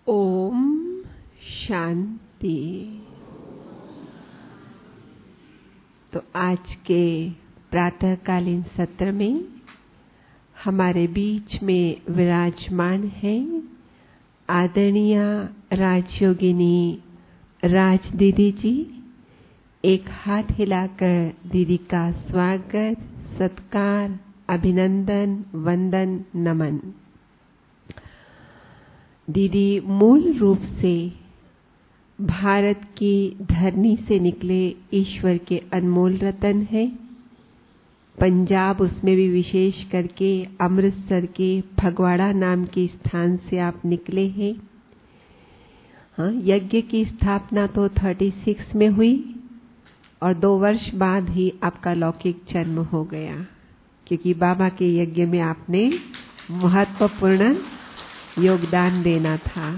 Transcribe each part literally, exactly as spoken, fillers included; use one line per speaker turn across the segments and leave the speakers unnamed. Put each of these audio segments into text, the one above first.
ओम शांति। तो आज के प्रातःकालीन सत्र में हमारे बीच में विराजमान हैं आदरणीय राजयोगिनी राज दीदी जी। एक हाथ हिलाकर दीदी का स्वागत, सत्कार, अभिनंदन, वंदन, नमन। दीदी मूल रूप से भारत की धरनी से निकले ईश्वर के अनमोल रतन है। पंजाब उसमें भी विशेष करके अमृतसर के फगवाड़ा नाम के स्थान से आप निकले हैं। हाँ, यज्ञ की स्थापना तो छत्तीस में हुई और दो वर्ष बाद ही आपका लौकिक जन्म हो गया, क्योंकि बाबा के यज्ञ में आपने महत्वपूर्ण योगदान देना था।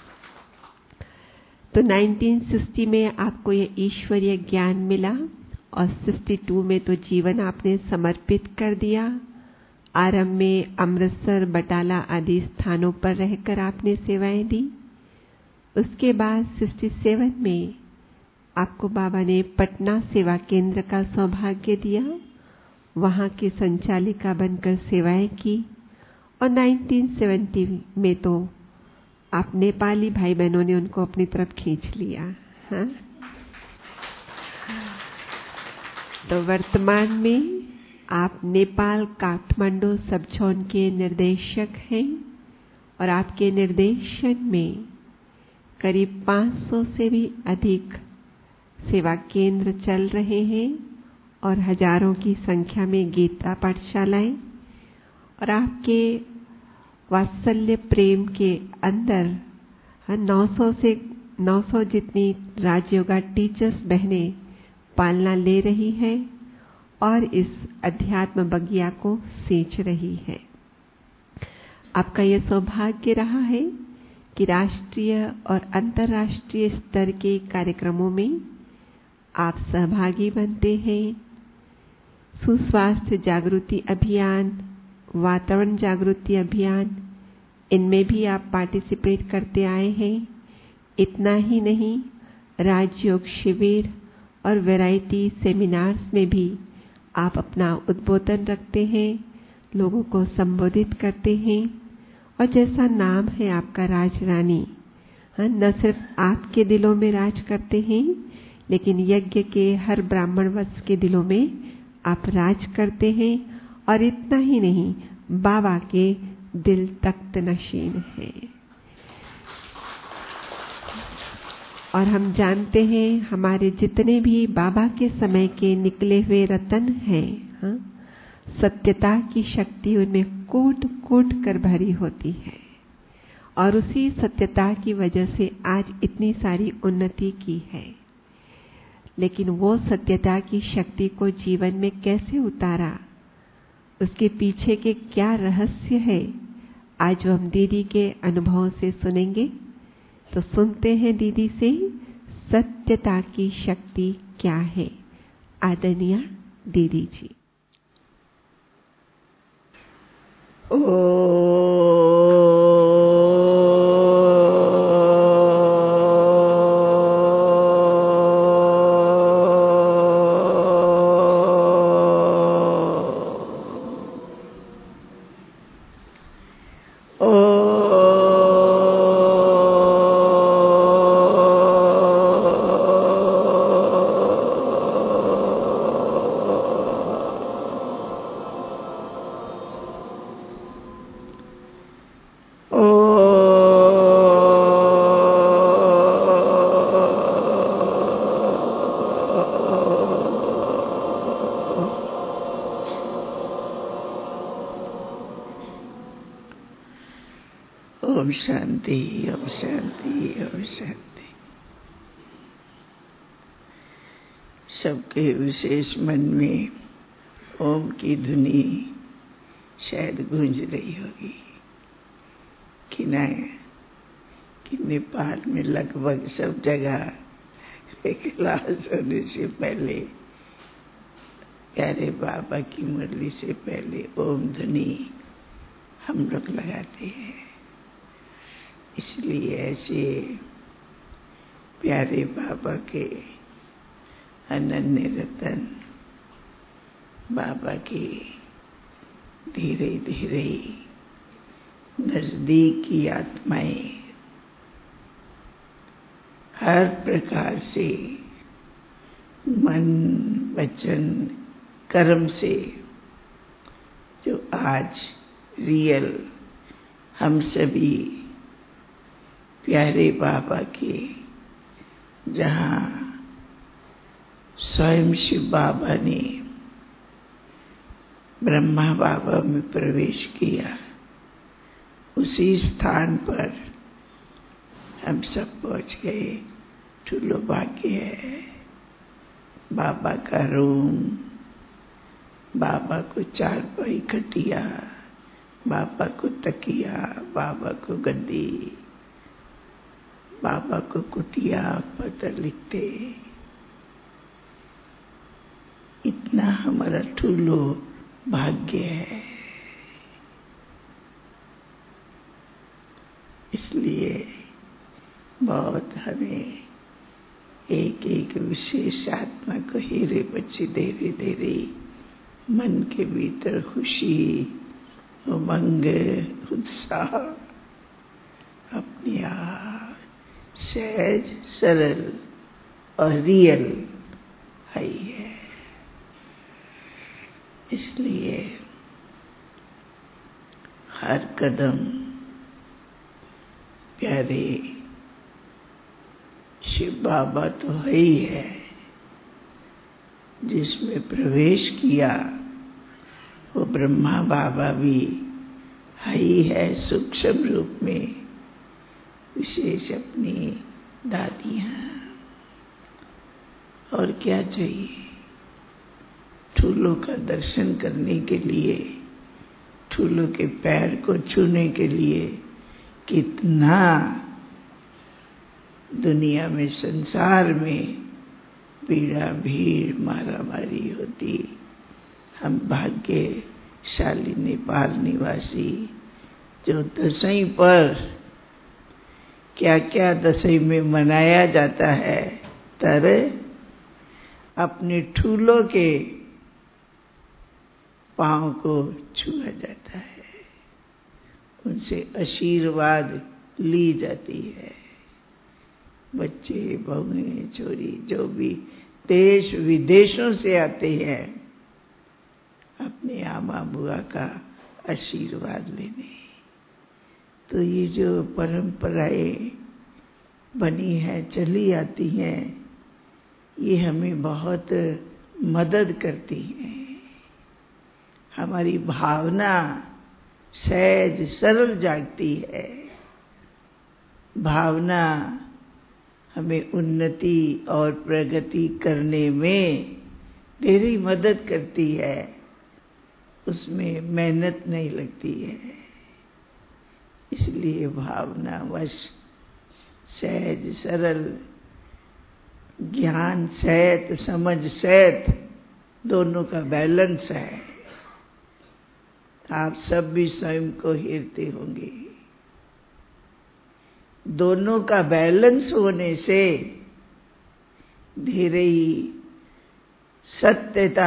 तो उन्नीस सौ साठ में आपको ये ईश्वरीय ज्ञान मिला और बासठ में तो जीवन आपने समर्पित कर दिया। आरंभ में अमृतसर, बटाला आदि स्थानों पर रहकर आपने सेवाएं दी। उसके बाद सड़सठ में आपको बाबा ने पटना सेवा केंद्र का सौभाग्य दिया, वहां की संचालिका बनकर सेवाएं की। और उन्नीस सौ सत्तर में तो आप नेपाली भाई बहनों ने उनको अपनी तरफ खींच लिया। हाँ? तो वर्तमान में आप नेपाल काठमांडू सब जोन के निर्देशक हैं और आपके निर्देशन में करीब पाँच सौ से भी अधिक सेवा केंद्र चल रहे हैं और हजारों की संख्या में गीता पाठशालाएं। और आपके वात्सल्य प्रेम के अंदर नौ सौ से नौ सौ जितनी राजयोगा टीचर्स बहनें पालना ले रही है और इस अध्यात्म बगिया को सींच रही है। आपका यह सौभाग्य रहा है कि राष्ट्रीय और अंतर्राष्ट्रीय स्तर के कार्यक्रमों में आप सहभागी बनते हैं। सुस्वास्थ्य जागृति अभियान, वातावरण जागृति अभियान, इनमें भी आप पार्टिसिपेट करते आए हैं। इतना ही नहीं, राजयोग शिविर और वैरायटी सेमिनार्स में भी आप अपना उद्बोधन रखते हैं, लोगों को संबोधित करते हैं। और जैसा नाम है आपका राजरानी, न सिर्फ आपके दिलों में राज करते हैं, लेकिन यज्ञ के हर ब्राह्मण वत्स के दिलों में आप राज करते हैं। और इतना ही नहीं, बाबा के दिल तख्त नशीन है। और हम जानते हैं हमारे जितने भी बाबा के समय के निकले हुए रतन हैं, हाँ, सत्यता की शक्ति उनमें कोट कोट कर भरी होती है और उसी सत्यता की वजह से आज इतनी सारी उन्नति की है। लेकिन वो सत्यता की शक्ति को जीवन में कैसे उतारा, उसके पीछे के क्या रहस्य है, आज हम दीदी के अनुभव से सुनेंगे। तो सुनते हैं दीदी से सत्यता की शक्ति क्या है। आदरणीय दीदी जी।
ओ ओम शांति, ओम शांति, ओम शांति। सबके विशेष मन में ओम की धुनी शायद गूंज रही होगी कि न कि नेपाल में लगभग सब जगह क्लास होने से पहले प्यारे बाबा की मुरली से पहले ओम ध्वनि हम लोग लगाते हैं। इसलिए ऐसे प्यारे बाबा के अनन्य रतन बाबा की धीरे धीरे नजदीक की आत्माएं हर प्रकार से मन वचन कर्म से जो आज रियल हम सभी प्यारे बाबा के जहाँ स्वयं शिव बाबा ने ब्रह्मा बाबा में प्रवेश किया, उसी स्थान पर हम सब पहुंच गए। ठुलो भाग्य है। बाबा का रूम, बाबा को चारपाई खटिया, बाबा को तकिया, बाबा को गद्दी, बाबा को कुटिया पत्र लिखते। इतना हमारा ठुलो भाग्य है। इसलिए बहुत हमें एक एक विशेष आत्मा को हीरे बच्चे धीरे धीरे मन के भीतर खुशी, उमंग, उत्साह अपने आप सहज सरल और रियल है। इसलिए हर कदम प्यारे शिव बाबा तो है ही है, जिसमें प्रवेश किया वो ब्रह्मा बाबा भी है ही है सूक्ष्म रूप में, विशेष अपनी दादियाँ। और क्या चाहिए? ठूलों का दर्शन करने के लिए, ठूलों के पैर को छूने के लिए कितना दुनिया में संसार में पीड़ा भीड़ मारा मारी होती। हम भाग्यशाली नेपाल निवासी जो दसईं पर क्या क्या दसईं में मनाया जाता है, तर अपने ठूलों के पांव को छुआ जाता है, उनसे आशीर्वाद ली जाती है। बच्चे बहुएं छोरी जो भी देश विदेशों से आते हैं अपने आमा बुआ का आशीर्वाद लेने। तो ये जो परंपराएं बनी है, चली आती हैं, ये हमें बहुत मदद करती हैं। हमारी भावना सहज सरल जागती है। भावना हमें उन्नति और प्रगति करने में ढेरी मदद करती है, उसमें मेहनत नहीं लगती है। इसलिए भावना वश सहज सरल ज्ञान सहित समझ सहित दोनों का बैलेंस है। आप सब भी स्वयं को हेरते होंगे। दोनों का बैलेंस होने से धीरे ही सत्यता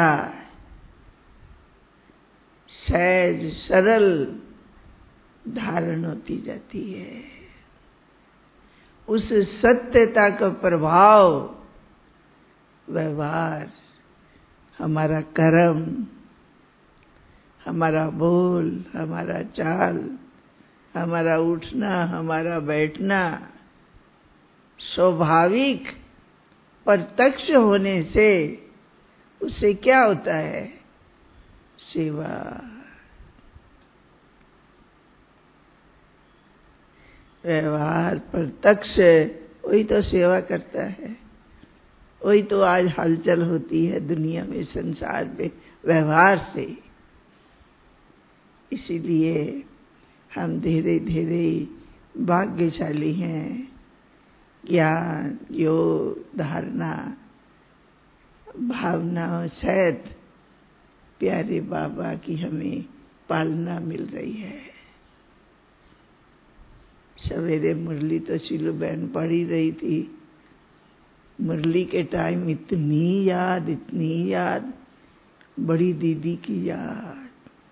सहज सरल धारण होती जाती है। उस सत्यता का प्रभाव व्यवहार, हमारा कर्म, हमारा बोल, हमारा चाल, हमारा उठना, हमारा बैठना स्वाभाविक प्रत्यक्ष होने से उससे क्या होता है? सेवा। व्यवहार प्रत्यक्ष, वही तो सेवा करता है, वही तो आज हलचल होती है दुनिया में, संसार में, व्यवहार से। इसीलिए हम धीरे धीरे भाग्यशाली हैं। ज्ञान, योग, धारणा, भावनाओं सहित प्यारे बाबा की हमें पालना मिल रही है। सवेरे मुरली तो शीलू बहन पढ़ ही रही थी। मुरली के टाइम इतनी याद, इतनी याद, बड़ी दीदी की याद,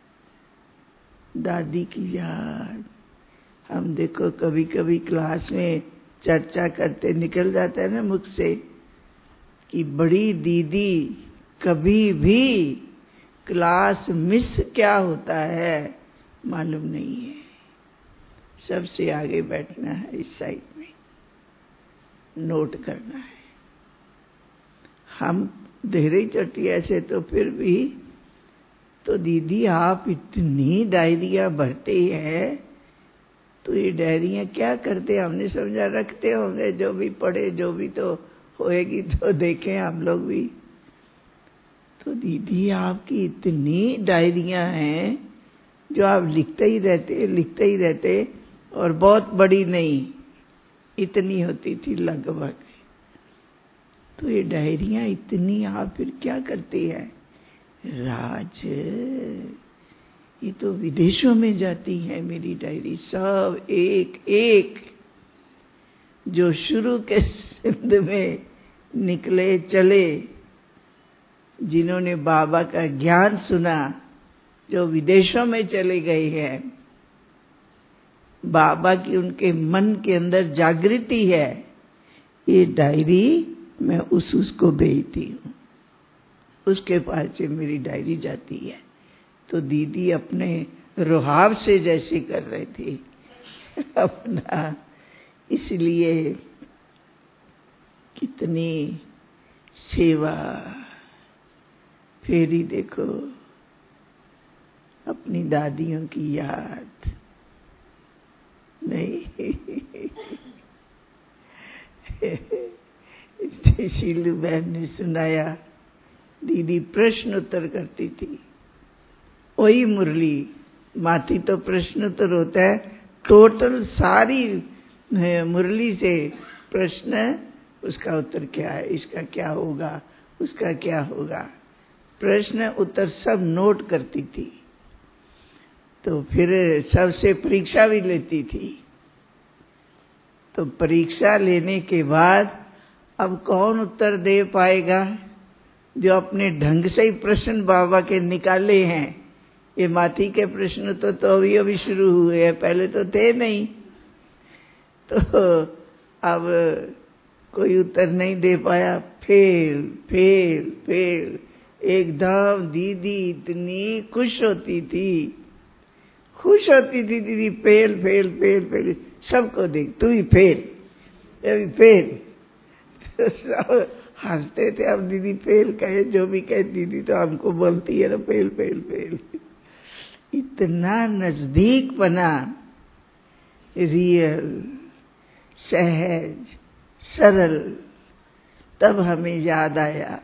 दादी की याद। हम देखो कभी कभी क्लास में चर्चा करते निकल जाता है ना मुख से कि बड़ी दीदी कभी भी क्लास मिस क्या होता है मालूम नहीं है। सबसे आगे बैठना है, इस साइड में नोट करना है। हम देहरी चटिया से तो फिर भी, तो दीदी आप इतनी डायरिया भरते हैं, तो ये डायरियां क्या करते? हमने समझा रखते होंगे, जो भी पढ़े, जो भी तो होएगी तो देखें हम लोग भी। तो दीदी आपकी इतनी डायरियां हैं जो आप लिखते ही रहते, लिखते ही रहते, और बहुत बड़ी नहीं, इतनी होती थी लगभग। तो ये डायरियां इतनी आप फिर क्या करती है? राज, ये तो विदेशों में जाती है मेरी डायरी, सब एक एक, जो शुरू के सिंध में निकले चले, जिन्होंने बाबा का ज्ञान सुना, जो विदेशों में चले गए हैं, बाबा की उनके मन के अंदर जागृति है, ये डायरी मैं उस उसको भेजती हूँ, उसके पास से मेरी डायरी जाती है। तो दीदी अपने रुहाब से जैसे कर रही थी अपना, इसलिए कितनी सेवा। फिर ही देखो अपनी दादियों की याद नहीं। शीलू बहन ने सुनाया, दीदी प्रश्न उत्तर करती थी। वही मुरली माथी तो प्रश्न उत्तर होता है, टोटल सारी मुरली से प्रश्न, उसका उत्तर क्या है, इसका क्या होगा, उसका क्या होगा, प्रश्न उत्तर सब नोट करती थी। तो फिर सबसे परीक्षा भी लेती थी। तो परीक्षा लेने के बाद अब कौन उत्तर दे पाएगा? जो अपने ढंग से ही प्रश्न बाबा के निकाले हैं। ये माथी के प्रश्न तो तो अभी अभी शुरू हुए हैं, पहले तो थे नहीं। तो अब कोई उत्तर नहीं दे पाया, फेल फेल फेल। एकदम दीदी इतनी खुश होती थी, खुश होती थी दीदी, फेल फेल फेल फेल, सबको देख तू ही फेल, अभी फेल। तो सब हंसते थे। अब दीदी फेल कहे, जो भी कहे, दीदी तो हमको बोलती है ना फेल फेल फेल। इतना नजदीक बना, रियल, सहज, सरल। तब हमें याद आया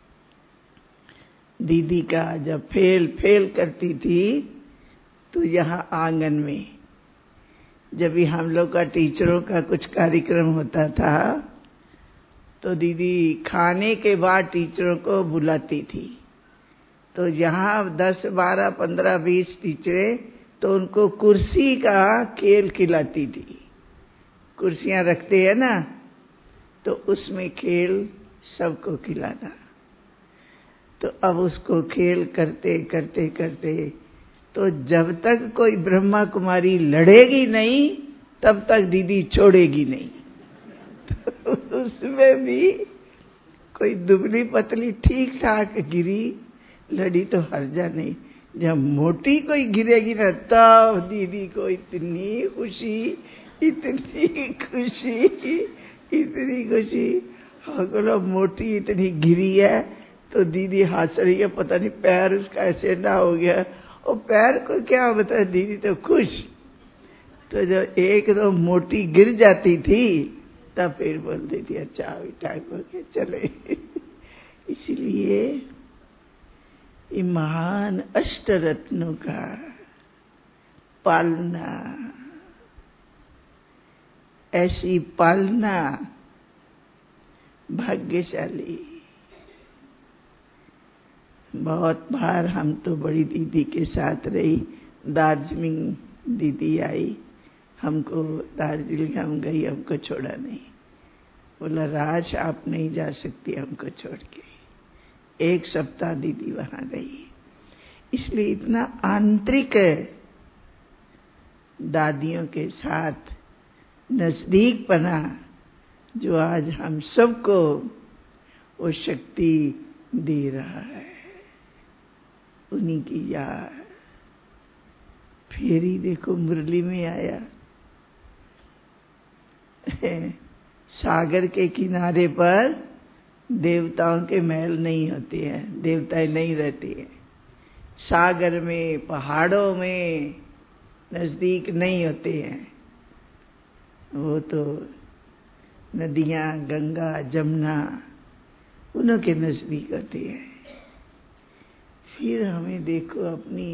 दीदी का, जब फेल फेल करती थी तो यहाँ आंगन में जब भी हम लोग का टीचरों का कुछ कार्यक्रम होता था, तो दीदी खाने के बाद टीचरों को बुलाती थी। तो यहाँ दस बारह पंद्रह बीस टीचरें, तो उनको कुर्सी का खेल खिलाती थी। कुर्सियां रखते हैं ना, तो उसमें खेल सबको खिलाना। तो अब उसको खेल करते करते करते, तो जब तक कोई ब्रह्मा कुमारी लड़ेगी नहीं, तब तक दीदी छोड़ेगी नहीं। तो उसमें भी कोई दुबली पतली ठीक ठाक गिरी, लड़ी तो हर्जा नहीं। जब मोटी कोई गिरेगी ना, तब दीदी को इतनी खुशी, इतनी खुशी, इतनी खुशी। अगर मोटी इतनी गिरी है तो दीदी हंस रही है, पता नहीं पैर उसका ऐसे ना हो गया, और पैर को क्या बता, दीदी तो खुश। तो जब एक दो मोटी गिर जाती थी, तब फिर बोलती थी अच्छा अभी टाइम हो गया, चले। इसलिए ये महान अष्टरत्नों का पालना, ऐसी पालना भाग्यशाली। बहुत बार हम तो बड़ी दीदी के साथ रही, दार्जिलिंग दीदी आई, हमको दार्जिलिंग हम गई, हमको छोड़ा नहीं। बोला राज आप नहीं जा सकती हमको छोड़ के। एक सप्ताह दीदी वहां गई। इसलिए इतना आंतरिक दादियों के साथ नजदीक बना जो आज हम सबको वो शक्ति दे रहा है, उन्हीं की याद। फिर ही देखो मुरली में आया, सागर के किनारे पर देवताओं के महल नहीं होते हैं, देवताएं नहीं रहती हैं। सागर में, पहाड़ों में नजदीक नहीं होते हैं। वो तो नदियां, गंगा, जमुना उन्हों के नजदीक होते हैं। फिर हमें देखो अपनी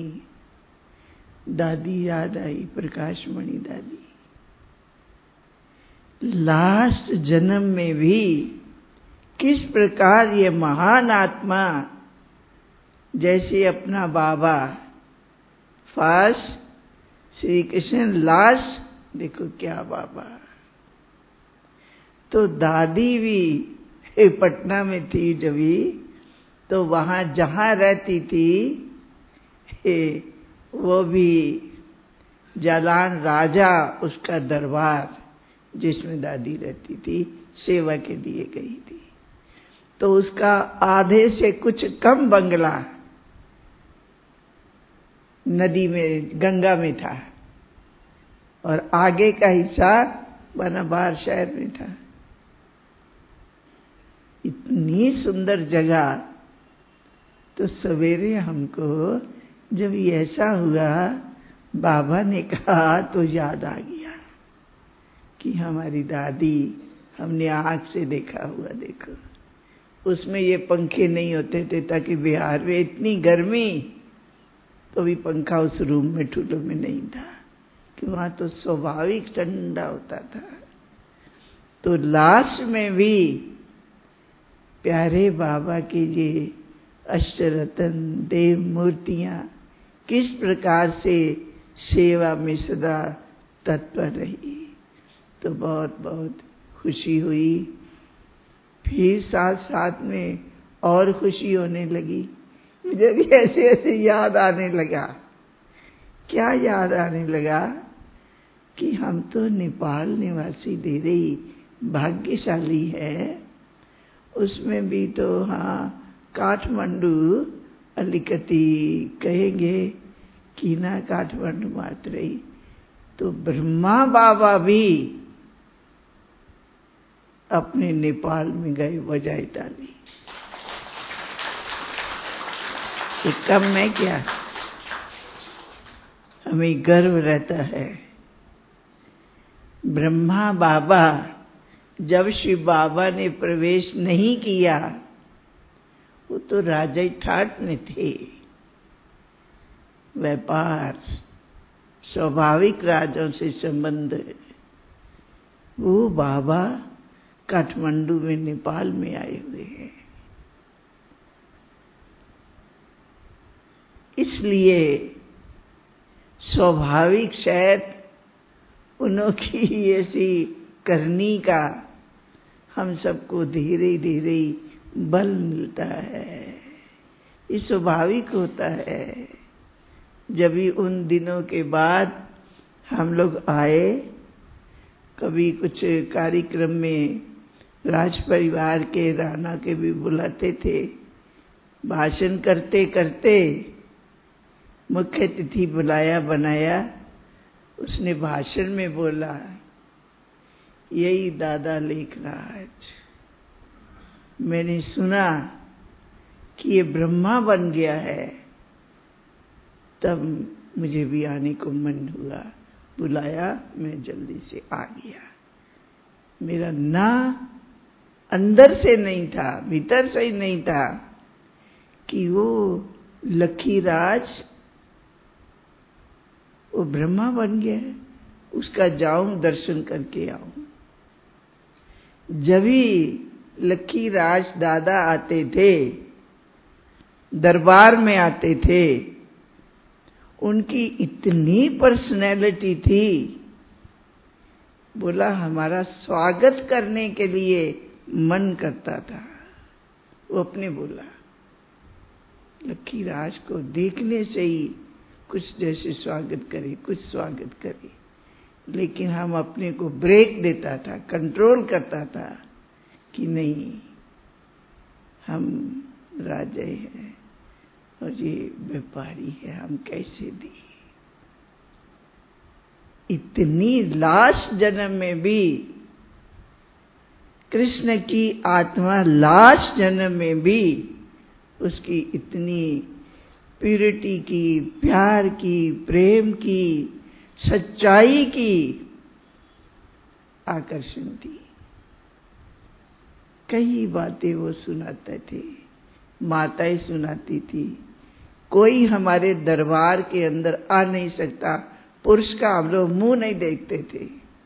दादी याद आई, प्रकाशमणि दादी। लास्ट जन्म में भी किस प्रकार ये महान आत्मा, जैसे अपना बाबा फर्स्ट श्री कृष्ण, लास्ट देखो क्या बाबा। तो दादी भी पटना में थी जब भी, तो वहां जहां रहती थी वो भी जालान राजा, उसका दरबार जिसमें दादी रहती थी, सेवा के लिए गई थी। तो उसका आधे से कुछ कम बंगला नदी में, गंगा में था, और आगे का हिस्सा बनाबार शहर में था। इतनी सुंदर जगह। तो सवेरे हमको जब ऐसा हुआ, बाबा ने कहा तो याद आ गया कि हमारी दादी हमने आंख से देखा हुआ। देखो उसमें ये पंखे नहीं होते थे, ताकि बिहार में इतनी गर्मी, तो भी पंखा उस रूम में ठूलों में नहीं था, कि वहां तो स्वाभाविक ठंडा होता था। तो लास्ट में भी प्यारे बाबा के ये अष्टरत्न देव मूर्तियां किस प्रकार से सेवा में सदा तत्पर रही, तो बहुत बहुत खुशी हुई। फिर साथ साथ में और खुशी होने लगी। मुझे भी ऐसे ऐसे याद आने लगा। क्या याद आने लगा कि हम तो नेपाल निवासी दे रही भाग्यशाली है। उसमें भी तो हाँ काठमांडू अलिकति कहेंगे कि ना काठमांडू मात्र रही। तो ब्रह्मा बाबा भी अपने नेपाल में गए, बजाई ताली। ये कम है क्या? हमें गर्व रहता है। ब्रह्मा बाबा जब शिव बाबा ने प्रवेश नहीं किया, वो तो राजा ठाट में थे। व्यापार, स्वाभाविक राजाओं से संबंध। वो बाबा काठमांडू में, नेपाल में आए हुए हैं। इसलिए स्वाभाविक शायद उनकी ऐसी करनी का हम सबको धीरे धीरे बल मिलता है। ये स्वाभाविक होता है। जब भी उन दिनों के बाद हम लोग आए, कभी कुछ कार्यक्रम में राज परिवार के राणा के भी बुलाते थे, भाषण करते करते मुख्य अतिथि बुलाया बनाया, उसने भाषण में बोला, यही दादा लेखराज, मैंने सुना कि ये ब्रह्मा बन गया है, तब मुझे भी आने को मन हुआ। बुलाया, मैं जल्दी से आ गया। मेरा ना अंदर से नहीं था, भीतर से ही नहीं था कि वो लखीराज वो ब्रह्मा बन गया है, उसका जाऊं दर्शन करके आऊं। जब भी लखीराज दादा आते थे, दरबार में आते थे, उनकी इतनी पर्सनैलिटी थी बोला हमारा स्वागत करने के लिए मन करता था। वो अपने बोला लक्खीराज को देखने से ही कुछ जैसे स्वागत करे, कुछ स्वागत करे, लेकिन हम अपने को ब्रेक देता था, कंट्रोल करता था कि नहीं, हम राजा हैं और ये व्यापारी है, हम कैसे दें। इतनी लास्ट जन्म में भी कृष्ण की आत्मा लास्ट जन्म में भी उसकी इतनी प्यूरिटी की, प्यार की, प्रेम की, सच्चाई की आकर्षण थी। कई बातें वो सुनाते थे, माताएं सुनाती थी। कोई हमारे दरबार के अंदर आ नहीं सकता, पुरुष का हम लोग मुंह नहीं देखते थे।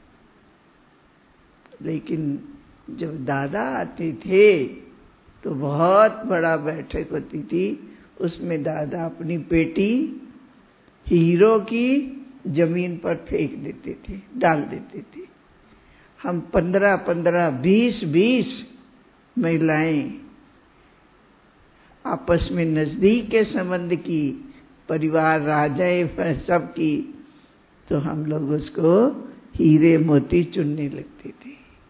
लेकिन जब दादा आते थे तो बहुत बड़ा बैठक होती थी, उसमें दादा अपनी पेटी हीरो की जमीन पर फेंक देते थे, डाल देते थे। हम पंद्रह पंद्रह बीस बीस महिलाएं आपस में नजदीक के संबंध की, परिवार राजाएं सब की, तो हम लोग उसको हीरे मोती चुनने लगते थे।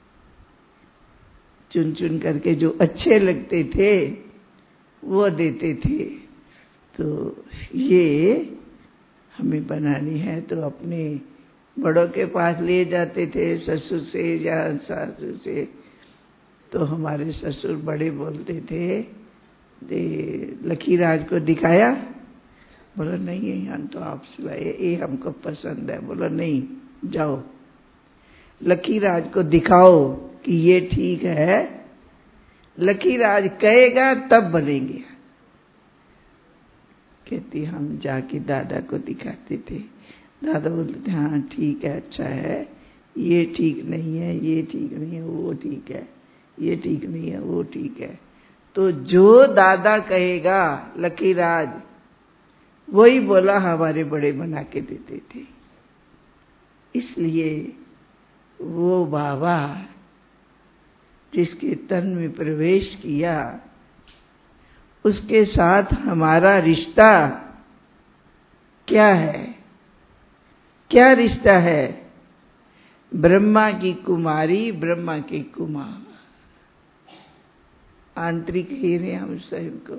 चुन चुन करके जो अच्छे लगते थे वो देते थे। तो ये हमें बनानी है, तो अपने बड़ों के पास ले जाते थे, ससुर से या सासू से। तो हमारे ससुर बड़े बोलते थे, दे लक्खीराज को दिखाया? बोला नहीं है, हम तो आप सिलाए, ये हमको पसंद है। बोला नहीं, जाओ लक्खीराज को दिखाओ कि ये ठीक है। लक्खीराज कहेगा तब बनेंगे। कहती हम जाके दादा को दिखाते थे। दादा बोलते थे हाँ ठीक है, अच्छा है, ये ठीक नहीं है, ये ठीक नहीं है, वो ठीक है, ये ठीक नहीं है, वो ठीक है। तो जो दादा कहेगा लक्खीराज वही बोला हमारे बड़े बना के देते थे। इसलिए वो बाबा जिसके तन में प्रवेश किया, उसके साथ हमारा रिश्ता क्या है? क्या रिश्ता है? ब्रह्मा की कुमारी, ब्रह्मा के कुमार। आंतरिक हीरे हम स्वयं को।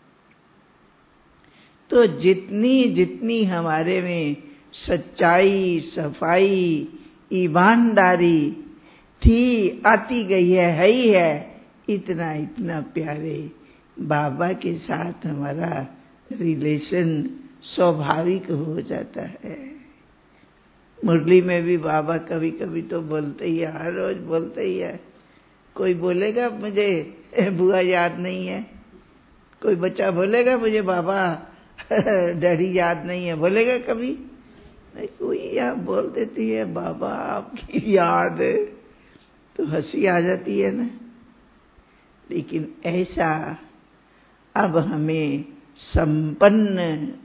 तो जितनी जितनी हमारे में सच्चाई, सफाई, ईमानदारी थी, आती गई है, है ही है, इतना इतना प्यारे बाबा के साथ हमारा रिलेशन स्वाभाविक हो जाता है। मुरली में भी बाबा कभी कभी तो बोलते ही है, हर रोज बोलते ही है। कोई बोलेगा मुझे बुआ याद नहीं है, कोई बच्चा बोलेगा मुझे बाबा डैडी याद नहीं है, बोलेगा कभी नहीं? कोई यहाँ बोल देती है बाबा आपकी याद है, तो हंसी आ जाती है ना। लेकिन ऐसा अब हमें संपन्न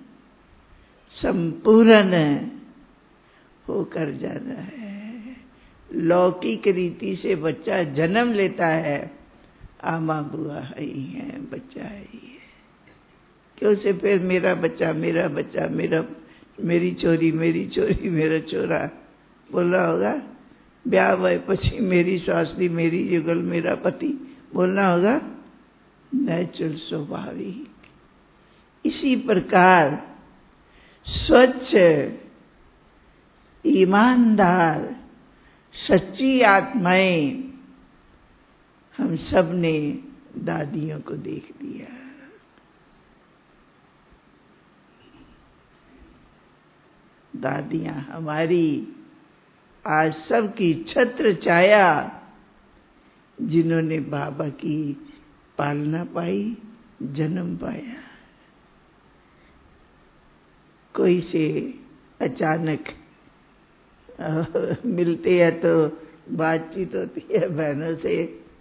संपूर्ण होकर जाना है। लौकिक रीति से बच्चा जन्म लेता है, आमा बुआ ही है, बच्चा ही है, क्यों से फिर मेरा बच्चा मेरा बच्चा मेरा मेरी चोरी मेरी चोरी मेरा चोरा बोलना होगा। ब्याह भय पछी मेरी स्वास्नी मेरी जुगल मेरा पति बोलना होगा। नेचुरल स्वाभाविक। इसी प्रकार स्वच्छ, ईमानदार, सच्ची आत्माएं हम सब ने दादियों को देख लिया। दादियां हमारी आज सबकी छत्र छाया, जिन्होंने बाबा की पालना पाई, जन्म पाया। कोई से अचानक मिलते हैं तो बातचीत होती है बहनों से,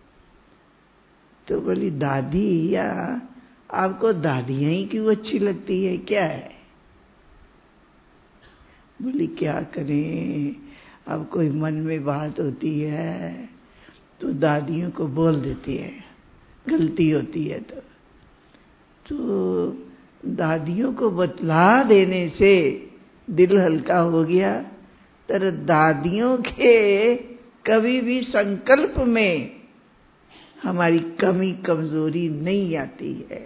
तो बोली दादी या आपको दादियां ही क्यों अच्छी लगती है, क्या है? बोली क्या करें, अब कोई मन में बात होती है तो दादियों को बोल देती है, गलती होती है तो तो दादियों को बतला देने से दिल हल्का हो गया। तर दादियों के कभी भी संकल्प में हमारी कमी कमजोरी नहीं आती है,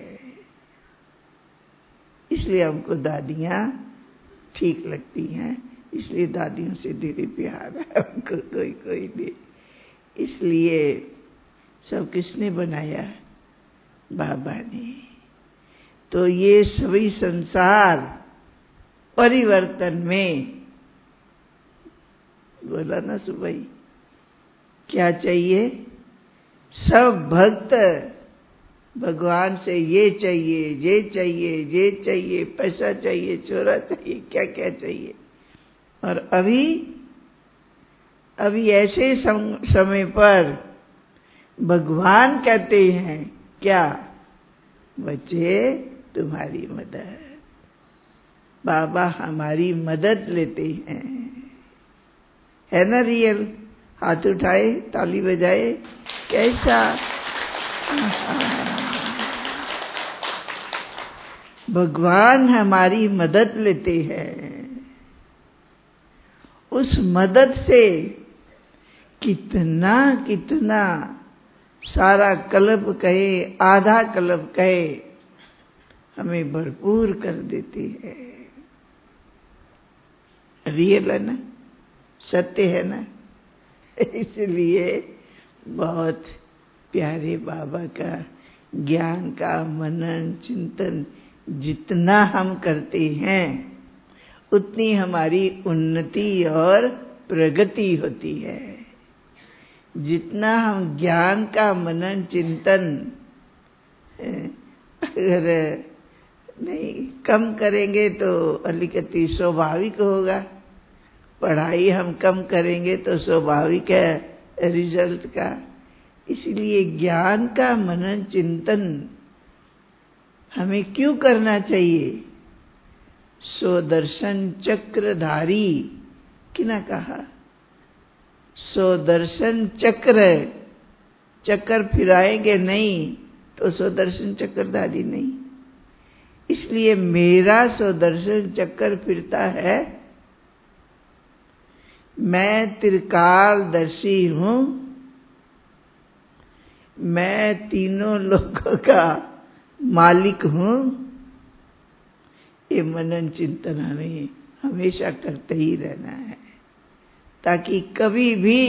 इसलिए हमको दादियाँ ठीक लगती हैं, इसलिए दादियों से दिल प्यार है हमको, कोई कोई नहीं। इसलिए सब किसने बनाया? बाबा ने। तो ये सभी संसार परिवर्तन में, बोला ना सुबह, क्या चाहिए? सब भक्त भगवान से ये चाहिए, ये चाहिए, ये चाहिए, पैसा चाहिए, छोरा चाहिए, क्या क्या चाहिए। और अभी अभी ऐसे समय पर भगवान कहते हैं क्या? बच्चे तुम्हारी मदद, बाबा हमारी मदद लेते हैं, है ना रियल? हाथ उठाए, ताली बजाए, कैसा? भगवान हमारी मदद लेते हैं। उस मदद से कितना कितना सारा कल्प कहे, आधा कल्प कहे, हमें भरपूर कर देती है। रियल है ना? सत्य है ना? इसलिए बहुत प्यारे बाबा का ज्ञान का मनन चिंतन जितना हम करते हैं उतनी हमारी उन्नति और प्रगति होती है। जितना हम ज्ञान का मनन चिंतन अगर नहीं कम करेंगे तो अलिकति स्वाभाविक होगा, पढ़ाई हम कम करेंगे तो स्वाभाविक है रिजल्ट का। इसलिए ज्ञान का मनन चिंतन हमें क्यों करना चाहिए? स्वदर्शन चक्रधारी किना कहा? स्वदर्शन चक्र, चक्कर फिराएंगे नहीं तो स्वदर्शन चक्रधारी नहीं। इसलिए मेरा स्वदर्शन चक्कर फिरता है, मैं त्रिकालदर्शी हूं, मैं तीनों लोगों का मालिक हूं। ये मनन चिंतन हमें हमेशा करते ही रहना है, ताकि कभी भी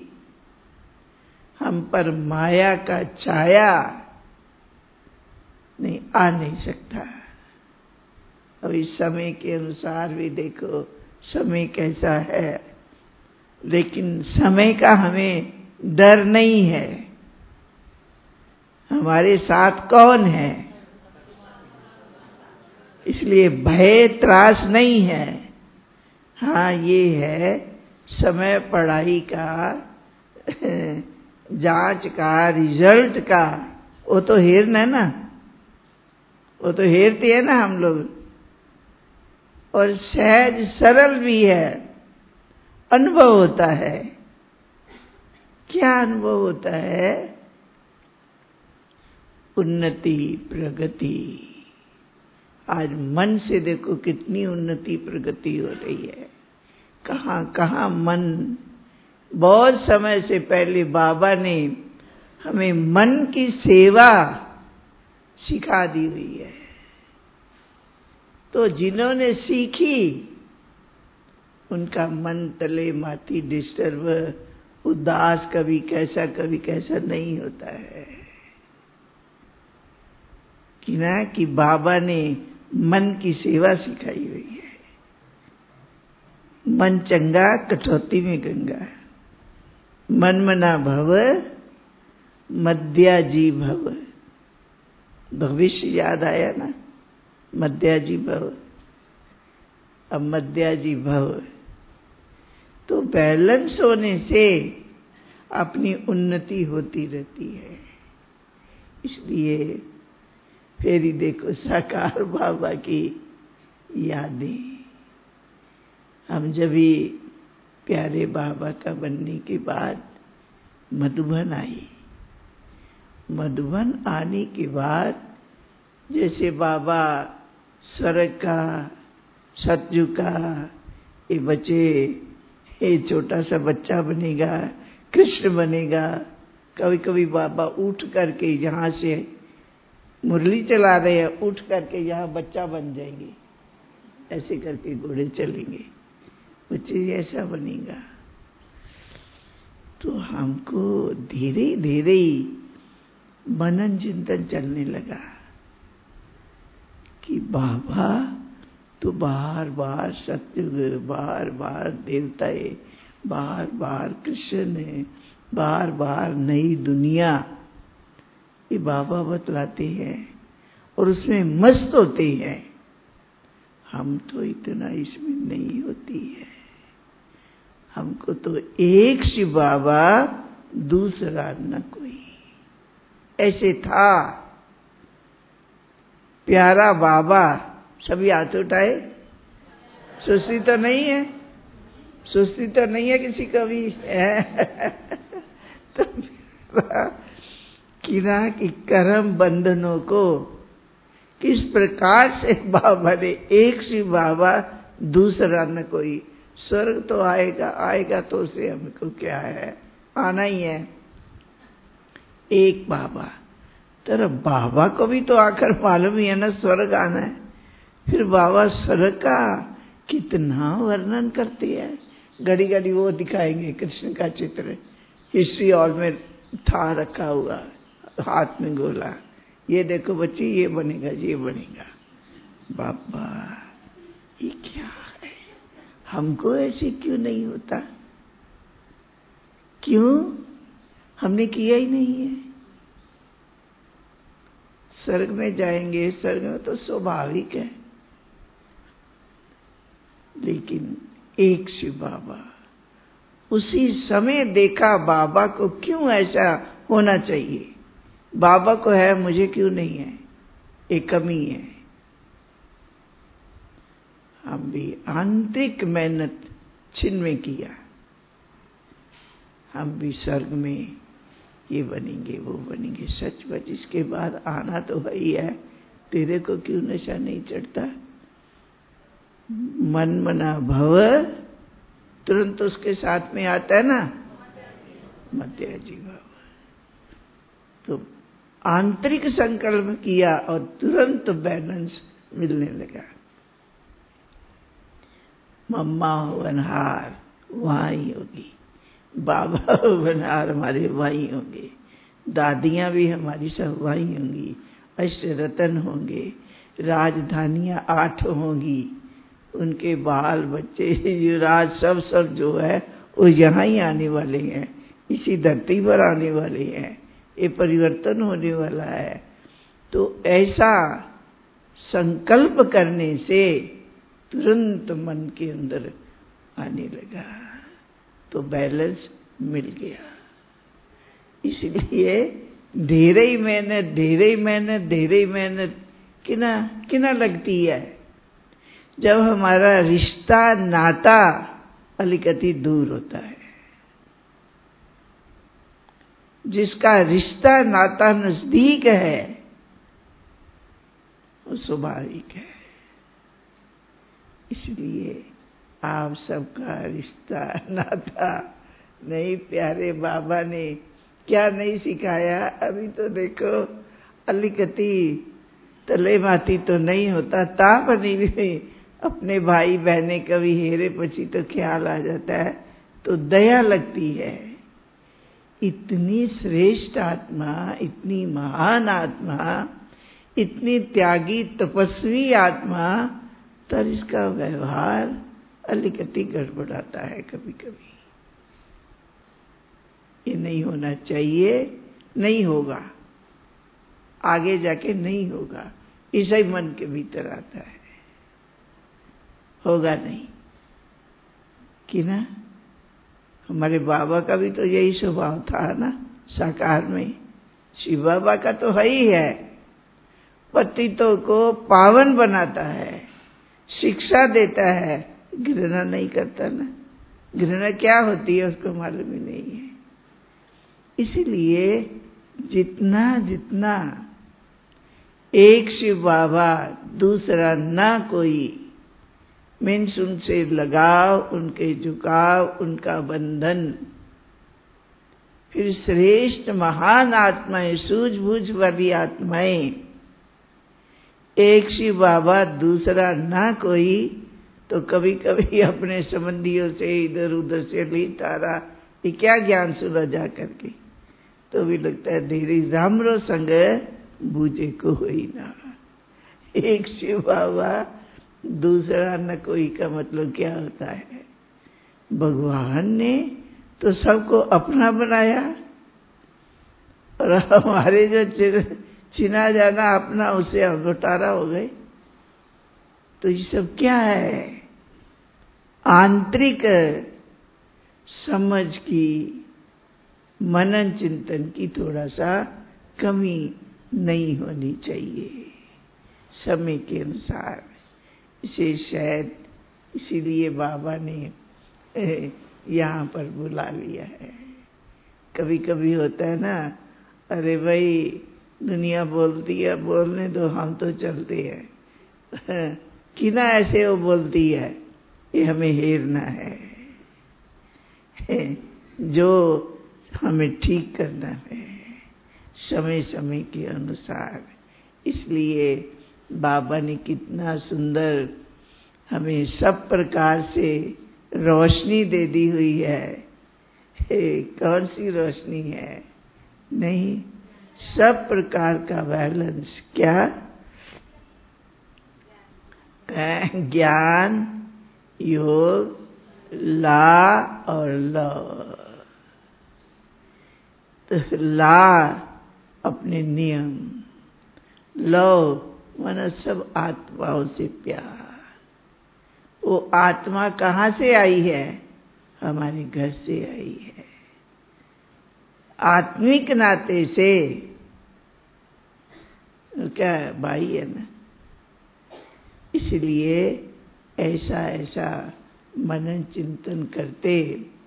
हम पर माया का छाया नहीं आ नहीं सकता। अब इस समय के अनुसार भी देखो समय कैसा है, लेकिन समय का हमें डर नहीं है। हमारे साथ कौन है? इसलिए भय त्रास नहीं है। हाँ ये है समय पढ़ाई का जांच का रिजल्ट का, वो तो हेरना है ना, वो तो हेरते हैं ना हम लोग। और सहज सरल भी है, अनुभव होता है। क्या अनुभव होता है? उन्नति प्रगति। आज मन से देखो कितनी उन्नति प्रगति हो रही है। कहाँ कहाँ मन, बहुत समय से पहले बाबा ने हमें मन की सेवा सिखा दी हुई है। तो जिन्होंने सीखी उनका मन तले माती डिस्टर्ब, उदास कभी कैसा कभी कैसा नहीं होता है कि ना कि बाबा ने मन की सेवा सिखाई हुई है। मन चंगा कटौती में गंगा, मन मना भव मध्याजी भव। भविष्य याद आया ना, मध्याजी भव। अब मध्याजी भव तो बैलेंस होने से अपनी उन्नति होती रहती है। इसलिए फिर ही देखो साकार बाबा की यादें। हम जब भी प्यारे बाबा का बनने के बाद मधुबन आई। मधुबन आने के बाद जैसे बाबा स्वर्ग का, सतयुग का, ये बच्चे, ये छोटा सा बच्चा बनेगा, कृष्ण बनेगा। कभी कभी बाबा उठ करके यहाँ से मुरली चला रहे हैं, उठ करके यहाँ बच्चा बन जाएंगे, ऐसे करके घोड़े चलेंगे, बच्चे ऐसा बनेगा। तो हमको धीरे धीरे मनन चिंतन चलने लगा कि बाबा तो बार बार सत्युग, बार बार देवता है, बार बार कृष्ण है, बार बार नई दुनिया, ये बाबा बतलाते हैं और उसमें मस्त होते हैं। हम तो इतना इसमें नहीं होती है। हमको तो एक शिव बाबा, दूसरा न कोई। ऐसे था प्यारा बाबा। सभी हाथ उठाए। सुस्ती तो नहीं है, सुस्ती तो नहीं है किसी का भी तो किरा की कर्म बंधनों को किस प्रकार से बाबा ने, एक शिव बाबा दूसरा न कोई। स्वर्ग तो आएगा, आएगा तो उसे हमको क्या है, आना ही है। एक बाबा, तेरा बाबा को भी तो आखिर मालूम ही है ना स्वर्ग आना है। फिर बाबा स्वर्ग का कितना वर्णन करते हैं। घड़ी घड़ी वो दिखाएंगे कृष्ण का चित्र, हिस्ट्री हॉल में था रखा हुआ, हाथ में गोला, ये देखो बच्ची, ये बनेगा, ये बनेगा। बाबा ये क्या है, हमको ऐसे क्यों नहीं होता? क्यों? हमने किया ही नहीं है। स्वर्ग में जाएंगे, स्वर्ग में तो स्वाभाविक है, लेकिन एक शिव बाबा, उसी समय देखा बाबा को क्यों ऐसा होना चाहिए। बाबा को है, मुझे क्यों नहीं है, एक कमी है। हम भी आंतरिक मेहनत छिन में किया, हम भी स्वर्ग में ये बनेंगे, वो बनेंगे। सच बच इसके बाद आना तो है ही है। तेरे को क्यों नशा नहीं चढ़ता? मन मना भव तुरंत उसके साथ में आता है ना, मध्याजी भाव। तो आंतरिक संकल्प किया और तुरंत बैलेंस मिलने लगा। मम्मा होनहार वहां ही होगी, बाबा होनहार हमारे वहीं होंगे, दादियां भी हमारी सब वहीं होंगी, अष्ट रतन होंगे, राजधानियां आठ होंगी, उनके बाल बच्चे युवराज सब सब जो है वो यहाँ ही आने वाले हैं, इसी धरती पर आने वाले हैं। ये परिवर्तन होने वाला है। तो ऐसा संकल्प करने से तुरंत मन के अंदर आने लगा, तो बैलेंस मिल गया। इसलिए धीरे ही मेहनत, धीरे ही मेहनत, धीरे ही मेहनत किना किना लगती है। जब हमारा रिश्ता नाता अलिकति दूर होता है, जिसका रिश्ता नाता नजदीक है वो स्वाभाविक है। इसलिए आप सबका रिश्ता नाता नहीं, प्यारे बाबा ने क्या नहीं सिखाया। अभी तो देखो अलिकति तले माती तो नहीं होता, तापनी भी अपने भाई बहने कभी हेरे पची तो ख्याल आ जाता है, तो दया लगती है। इतनी श्रेष्ठ आत्मा, इतनी महान आत्मा, इतनी त्यागी तपस्वी आत्मा, तर इसका व्यवहार अलिकति गड़बड़ाता है कभी कभी। ये नहीं होना चाहिए, नहीं होगा, आगे जाके नहीं होगा, ऐसा ही मन के भीतर आता है, होगा नहीं कि ना। हमारे बाबा का भी तो यही स्वभाव था ना साकार में। शिव बाबा का तो है ही है, पतितों को पावन बनाता है, शिक्षा देता है, घृणा नहीं करता ना, घृणा क्या होती है उसको मालूम ही नहीं है। इसलिए जितना जितना एक शिव बाबा दूसरा ना कोई, मीन्स उनसे लगाव, उनके झुकाव, उनका बंधन, फिर श्रेष्ठ महान आत्माएं, सूझबूझ वाली आत्माएं, एक शिव बाबा दूसरा ना कोई, तो कभी कभी अपने संबंधियों से इधर उधर से ली तारा, ये क्या ज्ञान सुना जा करके, तो भी लगता है धीरे रामरो संग बूझे को होई ना। एक शिव बाबा दूसरा न कोई का मतलब क्या होता है? भगवान ने तो सबको अपना बनाया और हमारे जो चिना जाना अपना, उसे हम लुटारा हो गए। तो ये सब क्या है? आंतरिक समझ की, मनन चिंतन की थोड़ा सा कमी नहीं होनी चाहिए समय के अनुसार। इसे शायद इसीलिए बाबा ने यहाँ पर बुला लिया है। कभी कभी होता है ना, अरे भाई दुनिया बोलती है, बोलने दो, हम तो चलते हैं। कि ना ऐसे वो बोलती है, ये हमें हेरना है, जो हमें ठीक करना है समय समय के अनुसार। इसलिए बाबा ने कितना सुंदर हमें सब प्रकार से रोशनी दे दी हुई है। कौन सी रोशनी है? नहीं, सब प्रकार का बैलेंस। क्या? ज्ञान, योग, ला और लव। तो ला अपने नियम, लव माना सब आत्माओं से प्यार। वो आत्मा कहाँ से आई है? हमारे घर से आई है, आत्मिक नाते से। क्या है? भाई है ना। इसलिए ऐसा ऐसा मनन चिंतन करते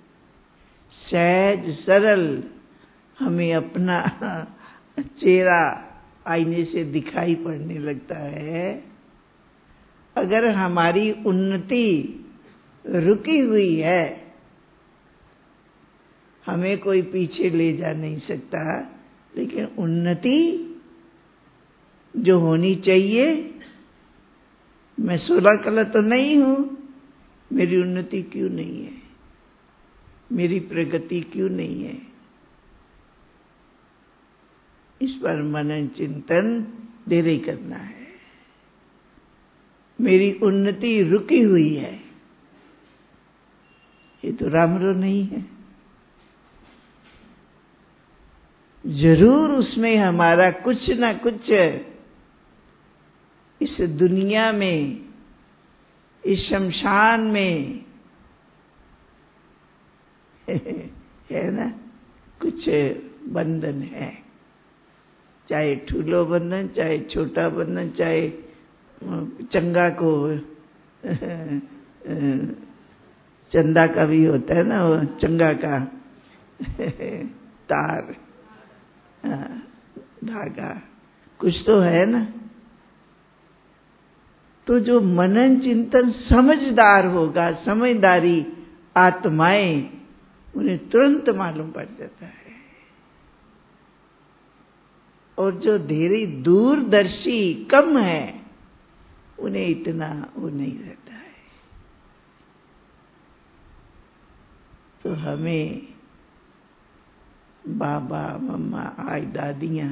सहज सरल हमें अपना चेहरा आईने से दिखाई पड़ने लगता है। अगर हमारी उन्नति रुकी हुई है, हमें कोई पीछे ले जा नहीं सकता, लेकिन उन्नति जो होनी चाहिए, मैं सोलह कला तो नहीं हूं, मेरी उन्नति क्यों नहीं है? मेरी प्रगति क्यों नहीं है? इस पर मनन चिंतन धीरे करना है। मेरी उन्नति रुकी हुई है, ये तो रामरो नहीं है। जरूर उसमें हमारा कुछ ना कुछ इस दुनिया में, इस शमशान में है ना, कुछ बंधन है। चाहे ठूलो बंधन, चाहे छोटा बंधन, चाहे चंगा को चंदा का भी होता है ना, वो चंगा का तार, धागा, कुछ तो है ना। तो जो मनन चिंतन समझदार होगा, समझदारी आत्माएं, उन्हें तुरंत मालूम पड़ जाता है। और जो धीरे दूरदर्शी कम है, उन्हें इतना वो नहीं रहता है। तो हमें बाबा मम्मा आई दादियां,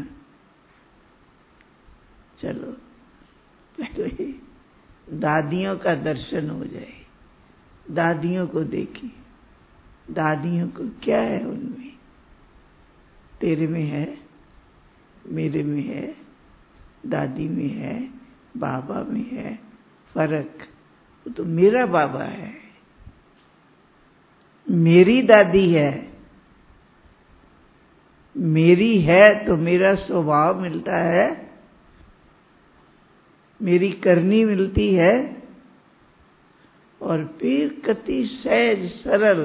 चलो पहले दादियों का दर्शन हो जाए, दादियों को देखी, दादियों को क्या है उनमें? तेरे में है, मेरे में है, दादी में है, बाबा में है फर्क। वो तो मेरा बाबा है, मेरी दादी है, मेरी है तो मेरा स्वभाव मिलता है, मेरी करनी मिलती है, और फिर कति सहज सरल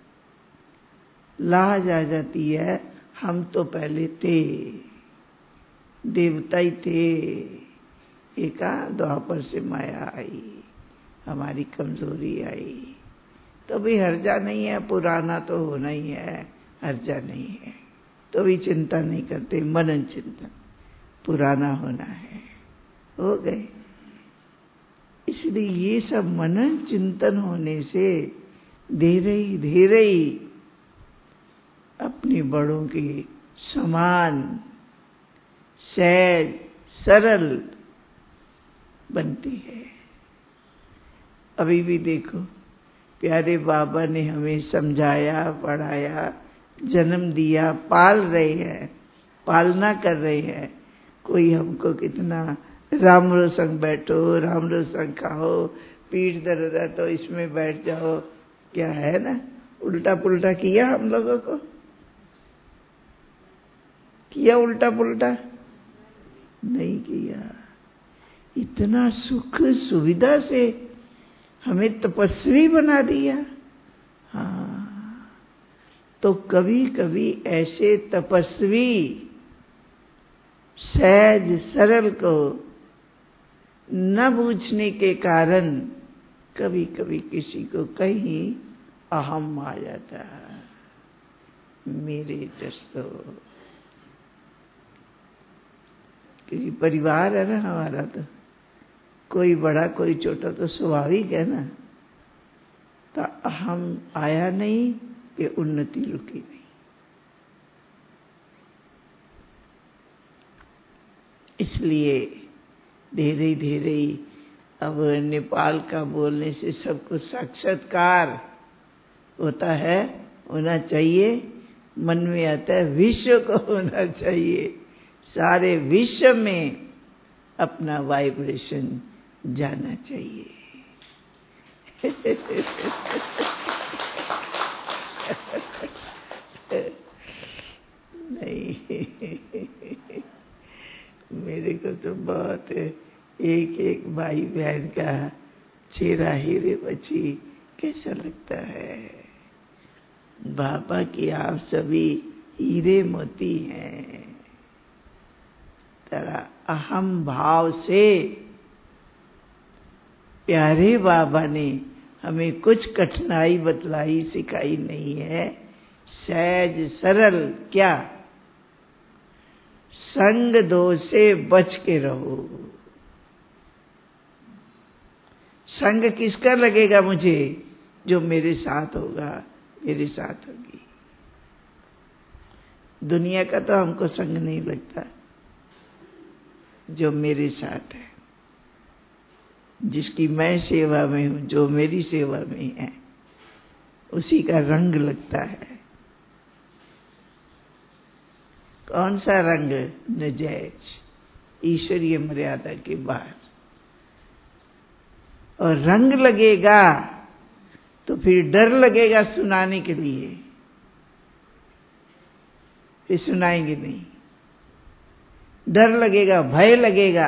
लाज आ जाती है। हम तो पहले थे, देवता ही थे, एक द्वापर से माया आई, हमारी कमजोरी आई, तो भी हर्जा नहीं है, पुराना तो होना ही है, हर्जा नहीं है, तो भी चिंता नहीं करते, मनन चिंतन पुराना होना है, हो गए। इसलिए ये सब मनन चिंतन होने से धीरे ही धीरे ही अपने बड़ों के समान सहज सरल बनती है। अभी भी देखो, प्यारे बाबा ने हमें समझाया, पढ़ाया, जन्म दिया, पाल रहे हैं, पालना कर रहे हैं। कोई हमको कितना राम रो संग बैठो, राम रो संग खाओ, पीठ दर्द है तो इसमें बैठ जाओ, क्या है ना, उल्टा पुल्टा किया हम लोगों को, किया उल्टा पुल्टा नहीं किया। इतना सुख सुविधा से हमें तपस्वी बना दिया। हाँ, तो कभी कभी ऐसे तपस्वी सहज सरल को न बूझने के कारण कभी कभी किसी को कहीं अहम आ जाता है, मेरे जस तो। क्योंकि परिवार है ना हमारा, तो कोई बड़ा कोई छोटा तो स्वाभाविक है ना, तो अहम आया नहीं कि उन्नति रुकी नहीं। इसलिए धीरे धीरे अब नेपाल का बोलने से सब कुछ साक्षात्कार होता है, होना चाहिए, मन में आता है विश्व को होना चाहिए, सारे विश्व में अपना वाइब्रेशन जाना चाहिए। नहीं, मेरे को तो बहुत एक एक भाई बहन का चेहरा हीरे बची कैसा लगता है। बाबा की आप सभी हीरे मोती हैं। तरह अहम भाव से प्यारे बाबा ने हमें कुछ कठिनाई बतलाई सिखाई नहीं है। सहज सरल क्या, संग दोष से बच के रहो। संग किसका लगेगा मुझे? जो मेरे साथ होगा, मेरे साथ होगी। दुनिया का तो हमको संग नहीं लगता, जो मेरे साथ है, जिसकी मैं सेवा में हूं, जो मेरी सेवा में है, उसी का रंग लगता है। कौन सा रंग? नजायज, ईश्वरीय मर्यादा के बाहर। और रंग लगेगा तो फिर डर लगेगा सुनाने के लिए, फिर सुनाएंगे नहीं। डर लगेगा, भय लगेगा,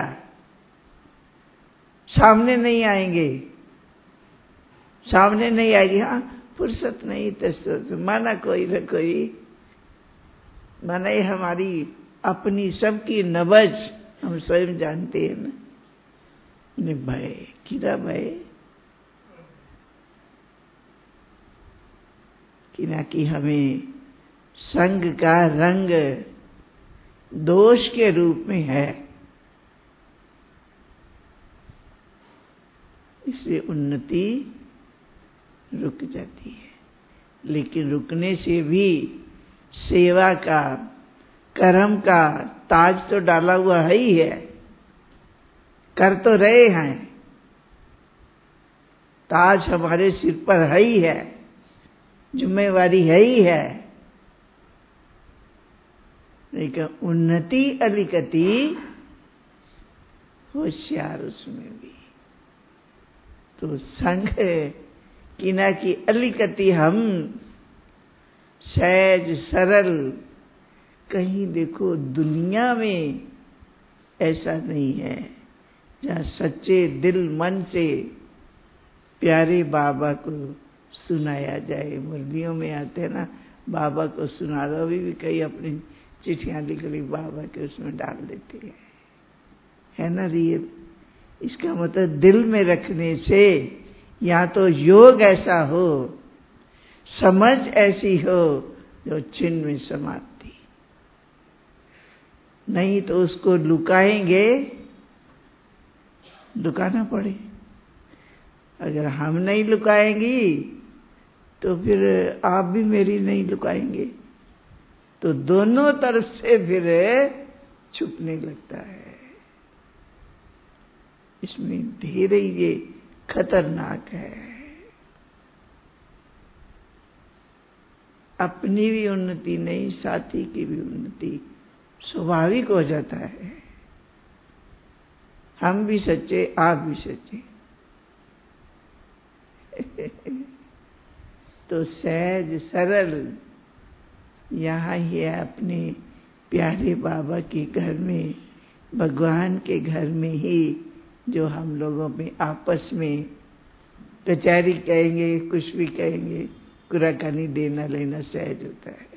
सामने नहीं आएंगे, सामने नहीं आएगी। हाँ, फुर्सत नहीं, तस्वीर माना कोई न कोई, माना ये हमारी अपनी सबकी नबज हम स्वयं जानते हैं ना। भय किरा भय कि ना कि हमें संग का रंग दोष के रूप में है, इसलिए उन्नति रुक जाती है। लेकिन रुकने से भी सेवा का, कर्म का ताज तो डाला हुआ है ही है, कर तो रहे हैं, ताज हमारे सिर पर है ही है, जिम्मेवारी है ही है। लेकिन उन्नति अलिकति होशियार उसमें भी। तो संग की ना कि अलिकति हम सहज सरल, कहीं देखो दुनिया में ऐसा नहीं है जहाँ सच्चे दिल मन से प्यारे बाबा को सुनाया जाए। मुरलियों में आते हैं ना, बाबा को सुना दो। अभी भी कई अपनी चिट्ठियां लिख ली बाबा के उसमें डाल देती है, है ना रियल। इसका मतलब दिल में रखने से या तो योग ऐसा हो, समझ ऐसी हो जो चिन्ह में समाती, नहीं तो उसको लुकाएंगे, लुकाना पड़े। अगर हम नहीं लुकाएंगी तो फिर आप भी मेरी नहीं लुकाएंगे, तो दोनों तरफ से फिर छुपने लगता है। इसमें धीरे ये खतरनाक है। अपनी भी उन्नति नहीं, साथी की भी उन्नति स्वाभाविक हो जाता है। हम भी सच्चे, आप भी सच्चे। तो सहज सरल यहाँ ही है, अपने प्यारे बाबा के घर में, भगवान के घर में ही, जो हम लोगों में आपस में कचहरी कहेंगे, कुछ भी कहेंगे, कुराकानी देना लेना सहज होता है,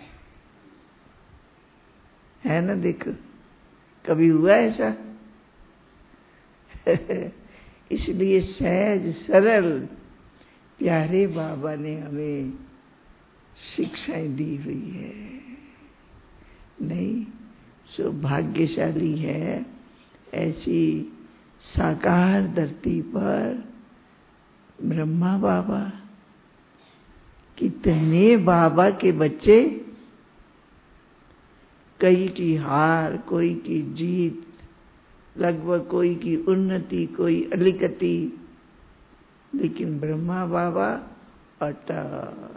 है ना। देखो कभी हुआ ऐसा? इसलिए सहज सरल प्यारे बाबा ने हमें शिक्षाएं दी हुई है। नहीं, सौभाग्यशाली है ऐसी साकार धरती पर ब्रह्मा बाबा, कितने बाबा के बच्चे, कई की हार, कोई की जीत, लगभग कोई की उन्नति, कोई अलिकति, लेकिन ब्रह्मा बाबा अटल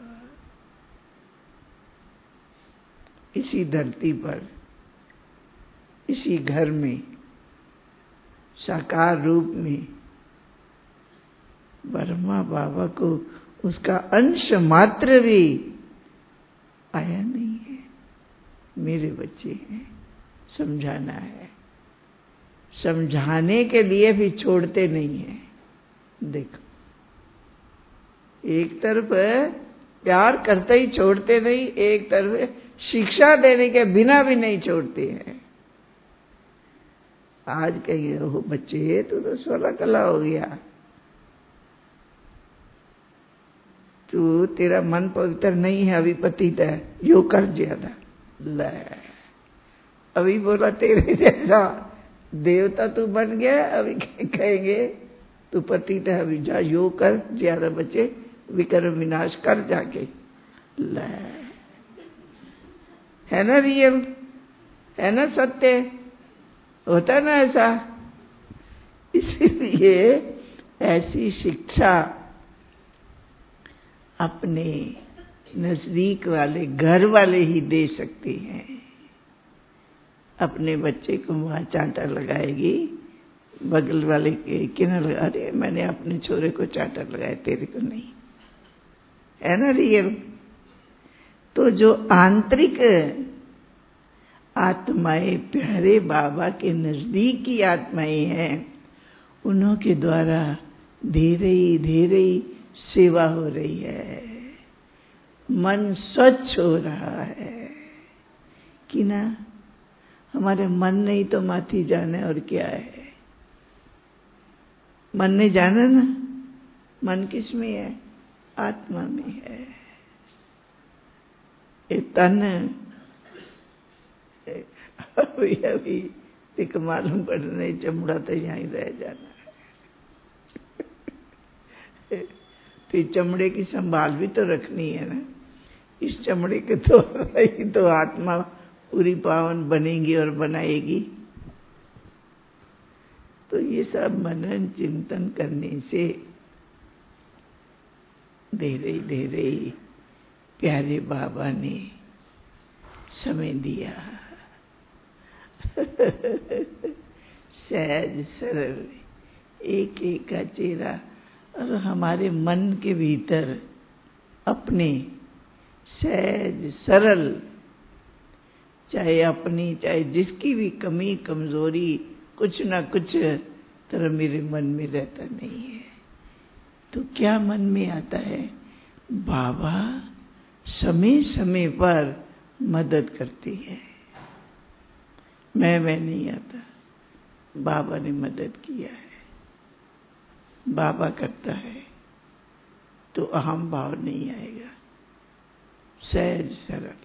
इसी धरती पर, इसी घर में, साकार रूप में। ब्रह्मा बाबा को उसका अंश मात्र भी आया नहीं है। मेरे बच्चे हैं, समझाना है, समझाने के लिए भी छोड़ते नहीं है। देखो एक तरफ प्यार करते ही छोड़ते नहीं, एक तरफ शिक्षा देने के बिना भी नहीं छोड़ते हैं। आज कहिए हो बच्चे तू तो सोलह कला हो गया, तू तेरा मन पवित्र नहीं है, अभी पतित है, यो कर ज्यादा। ले अभी बोला तेरे जैसा देवता तू बन गया, अभी कहेंगे तू पतित है, अभी जा यो कर ज्यादा, बच्चे विक्रम विनाश कर जाके। ले है ना रियल, है ना सत्य, होता है ना ऐसा। इसलिए ऐसी शिक्षा अपने नजदीक वाले घर वाले ही दे सकते हैं। अपने बच्चे को वहां चांटा लगाएगी, बगल वाले के किना लगा, अरे मैंने अपने छोरे को चांटा लगाया, तेरे को नहीं, है ना रियल। तो जो आंतरिक आत्माएं प्यारे बाबा के नजदीक की आत्माएं हैं, उन्हों के द्वारा धीरे धीरे सेवा हो रही है, मन स्वच्छ हो रहा है कि ना। हमारे मन नहीं तो माथी जाने और क्या है। मन ने जाना ना, मन किस में है? आत्मा में है। ये तन अभी अभी एक मालूम पड़ नहीं, चमड़ा तो यहीं रह जाना है। तो चमड़े की संभाल भी तो रखनी है ना। इस चमड़े के तो ही तो आत्मा पूरी पावन बनेगी और बनाएगी। तो ये सब मनन चिंतन करने से धीरे धीरे प्यारे बाबा ने समय दिया। सहज सरल एक एक का चेहरा, और हमारे मन के भीतर अपने सहज सरल, चाहे अपनी चाहे जिसकी भी कमी कमजोरी, कुछ ना कुछ तरह मेरे मन में रहता नहीं है। तो क्या मन में आता है, बाबा समय समय पर मदद करती है। मैं मैं नहीं आता, बाबा ने मदद किया है, बाबा करता है, तो अहम भाव नहीं आएगा, सहज सरल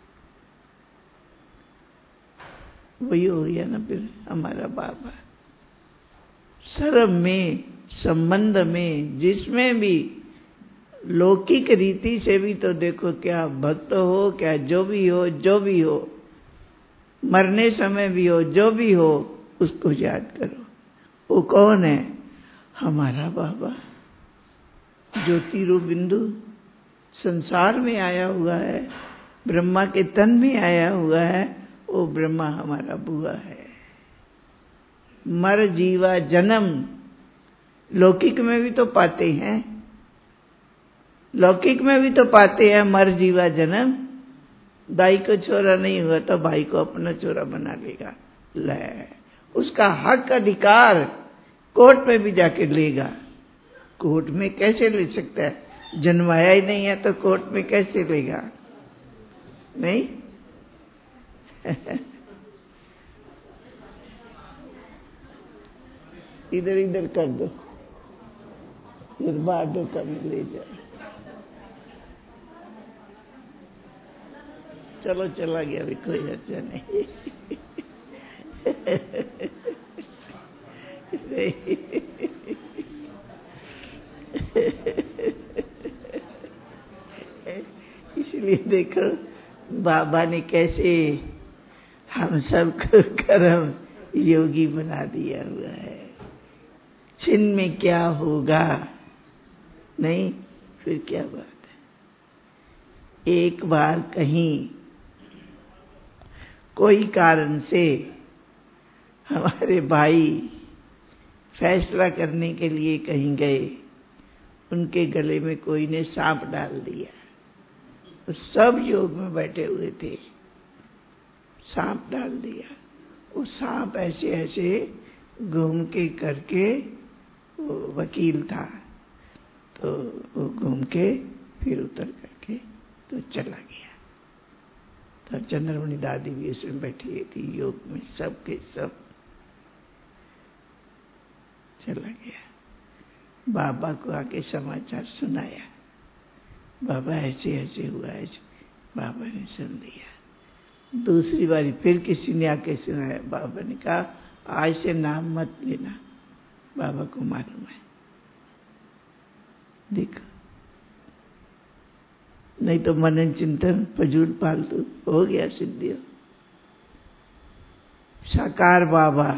वही हो गया ना फिर हमारा बाबा। सर्व में, संबंध में, जिसमें भी, लौकिक रीति से भी तो देखो, क्या भक्त हो, क्या जो भी हो, जो भी हो, मरने समय भी हो, जो भी हो, उसको याद करो। वो कौन है? हमारा बाबा, ज्योति रूप बिंदु संसार में आया हुआ है, ब्रह्मा के तन में आया हुआ है, वो ब्रह्मा हमारा बुआ है। मर जीवा जन्म लौकिक में भी तो पाते हैं, लौकिक में भी तो पाते हैं मर जीवा जन्म। दाई को छोरा नहीं हुआ तो भाई को अपना छोरा बना लेगा, ले उसका हक अधिकार कोर्ट में भी जाके लेगा। कोर्ट में कैसे ले सकता है? जन्माया ही नहीं है तो कोर्ट में कैसे लेगा? नहीं इधर इधर कर दो, फिर बाडो कम ले जाए। चलो चला गया भी, कोई अर्चा नहीं। इसलिए देखो बाबा ने कैसे हम सबको कर्म योगी बना दिया हुआ है। छिन्न में क्या होगा, नहीं फिर क्या बात है। एक बार कहीं कोई कारण से हमारे भाई फैसला करने के लिए कहीं गए, उनके गले में कोई ने सांप डाल दिया। तो सब योग में बैठे हुए थे, सांप डाल दिया। वो सांप ऐसे ऐसे घूम के करके, वो वकील था तो वो घूम के फिर उतर करके तो चला गया। तो चंद्रमणि दादी भी उसमें बैठी थी योग में, सब के सब चला गया। बाबा को आके समाचार सुनाया, बाबा ऐसे ऐसे हुआ, ऐसे बाबा ने सुन लिया। दूसरी बारी फिर किसी ने आके सुनाया, बाबा ने कहा आज से नाम मत लेना, बाबा को मालूम है। देखो, नहीं तो मनन चिंतन फजूल फालतू हो गया सिद्धि। साकार बाबा,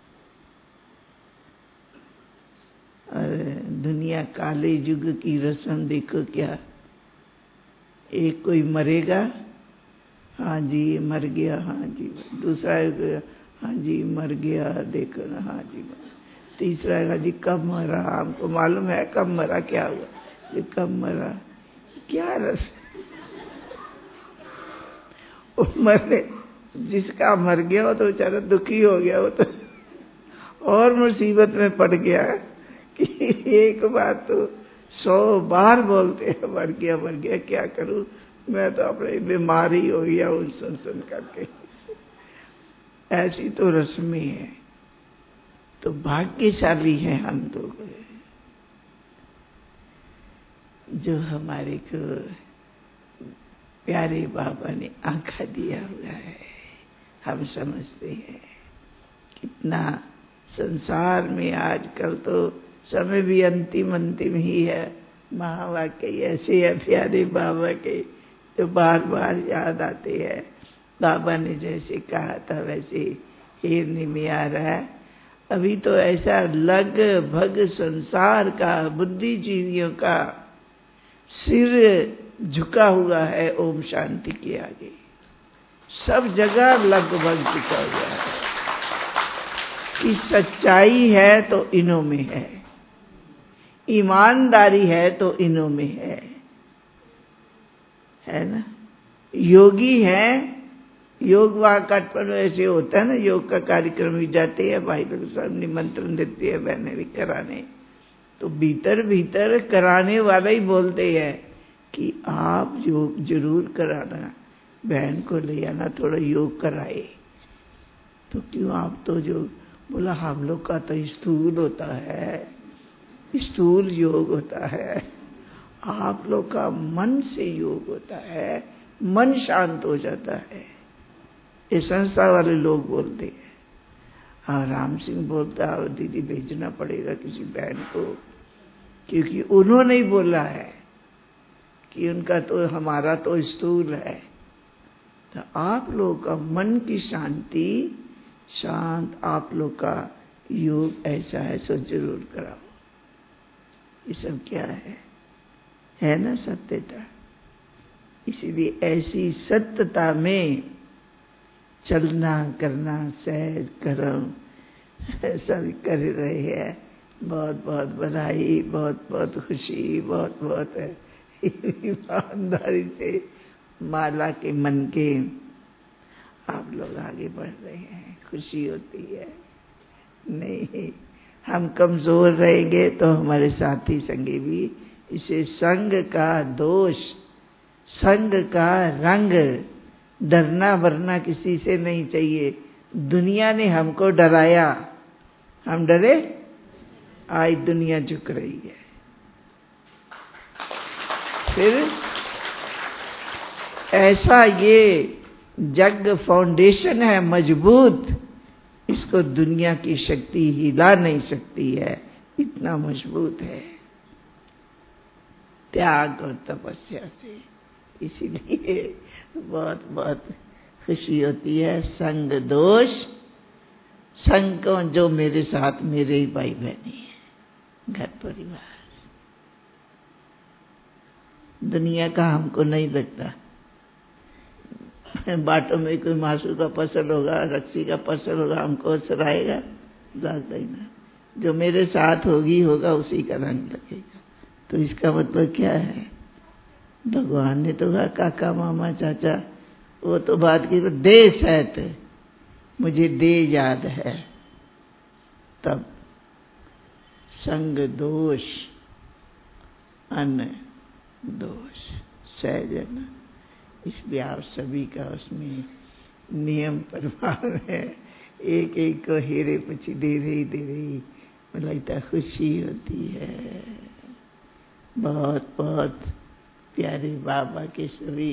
अरे दुनिया काले युग की रस्म देखो क्या। एक कोई मरेगा, हाँ जी मर गया, हाँ जी। दूसरा हाँ जी मर गया, देखो ना, हाँ जी। तीसरा हाँ जी कब मरा, हमको मालूम है कब मरा, क्या हुआ, ये कब मरा, क्या रस। मरने जिसका मर गया हो तो बेचारा दुखी हो गया, हो तो और मुसीबत में पड़ गया कि एक बात तो सौ बार बोलते हैं मर गया मर गया, क्या करूं मैं तो अपनी बीमारी हो गया उन सुन सुन करके। ऐसी तो रस्में है। तो भाग्यशाली हैं हम तो जो हमारे को प्यारे बाबा ने आंखा दिया हुआ है। हम समझते हैं कितना संसार में आजकल तो समय भी अंतिम अंतिम ही है। महावाक्य ऐसे है प्यारे बाबा के जो बार बार याद आते हैं। बाबा ने जैसे कहा था वैसे हेरने में आ रहा है। अभी तो ऐसा लगभग संसार का बुद्धिजीवियों का सिर झुका हुआ है ओम शांति के आगे। सब जगह लगभग झुका हुआ है कि सच्चाई है तो इन्हों में है, ईमानदारी है तो इन्हों में है, है ना। योगी है, योग वहाँ कटपन ऐसे होता है ना, योग का कार्यक्रम भी जाते हैं भाई लोग सब निमंत्रण देते हैं बहने भी कराने। तो भीतर भीतर कराने वाला ही बोलते हैं कि आप योग जरूर कराना, बहन को ले आना, थोड़ा योग कराए। तो क्यों आप तो जो बोला, हम लोग का तो स्थूल होता है, स्थूल योग होता है, आप लोग का मन से योग होता है, मन शांत हो जाता है। ये संस्था वाले लोग बोलते हैं। हाँ, राम सिंह बोलता है दीदी भेजना पड़ेगा किसी बहन को, क्योंकि उन्होंने ही बोला है कि उनका तो हमारा तो स्थूल है। तो आप लोग का मन की शांति, शांत आप लोग का योग ऐसा है, सो जरूर कराओ। ये सब क्या है है ना सत्यता। इसीलिए ऐसी सत्यता में चलना करना, सहज कर्म सब कर रहे हैं। बहुत बहुत बधाई, बहुत बहुत खुशी, बहुत बहुत ईमानदारी से माला के मन के आप लोग आगे बढ़ रहे हैं, खुशी होती है। नहीं, हम कमजोर रहेंगे तो हमारे साथी संगी भी, इसे संग का दोष, संग का रंग, डरना वरना किसी से नहीं चाहिए। दुनिया ने हमको डराया, हम डरे, आज दुनिया झुक रही है। फिर ऐसा ये जग फाउंडेशन है मजबूत, इसको दुनिया की शक्ति हिला नहीं सकती है, इतना मजबूत है त्याग और तपस्या से। इसीलिए बहुत बहुत खुशी होती है। संग दोष, संग को जो मेरे साथ मेरे ही भाई बहनी है, घर परिवार, दुनिया का हमको नहीं लगता। बाटों में कोई मासू का फसल होगा, रक्सी का फसल होगा, हमको सराएगा, लगता ही ना। जो मेरे साथ होगी होगा उसी का रंग लगेगा। तो इसका मतलब क्या है? भगवान ने तो कहा काका मामा चाचा, वो तो बात की दे सहत, मुझे दे याद है। तब संग दोष, अन्न दोष, सहजन, इसलिए आप सभी का उसमें नियम प्रभाव है। एक एक को हेरे पची दे रही दे रही मतलब इतना खुशी होती है। बहुत बहुत प्यारे बाबा के सभी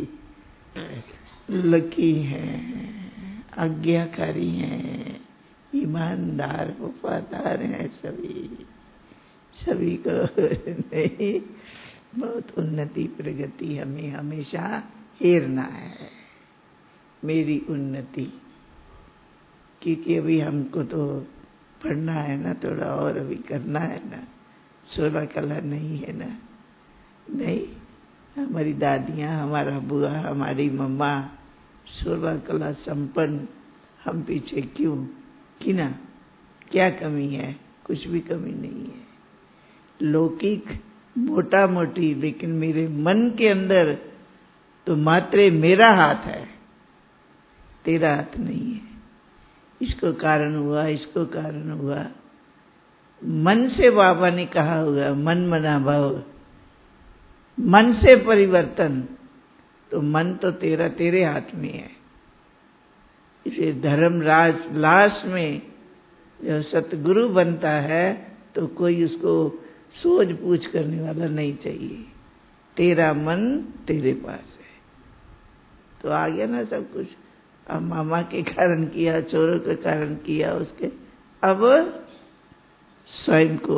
लकी हैं, आज्ञाकारी हैं, ईमानदार वफादार हैं सभी, सभी को नहीं, बहुत उन्नति प्रगति हमें हमेशा हेरना है, मेरी उन्नति। क्योंकि अभी हमको तो पढ़ना है ना, थोड़ा और अभी करना है ना, सोलह कला नहीं है ना। नहीं, हमारी दादियाँ, हमारा बुआ, हमारी मम्मा सोलह कला संपन्न, हम पीछे क्यों? कि ना, क्या कमी है? कुछ भी कमी नहीं है। लौकिक मोटा मोटी, लेकिन मेरे मन के अंदर तो मात्र मेरा हाथ है, तेरा हाथ नहीं है। इसको कारण हुआ, इसको कारण हुआ, मन से बाबा ने कहा हुआ, मन मना भाव, मन से परिवर्तन। तो मन तो तेरा तेरे हाथ में है। इसे धर्मराज लास्ट में जब सतगुरु बनता है तो कोई उसको सोच पूछ करने वाला नहीं चाहिए। तेरा मन तेरे पास है। तो आ गया ना सब कुछ। अब मामा के कारण किया, चोरों के कारण किया, उसके अब स्वयं को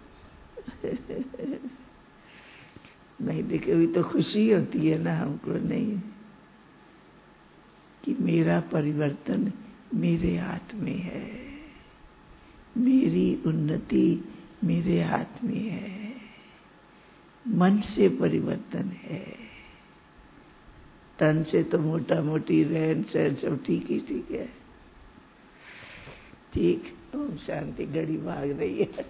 नहीं देखे हुई तो खुशी होती है ना हमको, नहीं कि मेरा परिवर्तन मेरे हाथ में है, मेरी उन्नति मेरे हाथ में है, मन से परिवर्तन है। तन से तो मोटा मोटी रहन सहन सब ठीक ही ठीक है। ठीक, ओम शांति। घड़ी भाग रही है।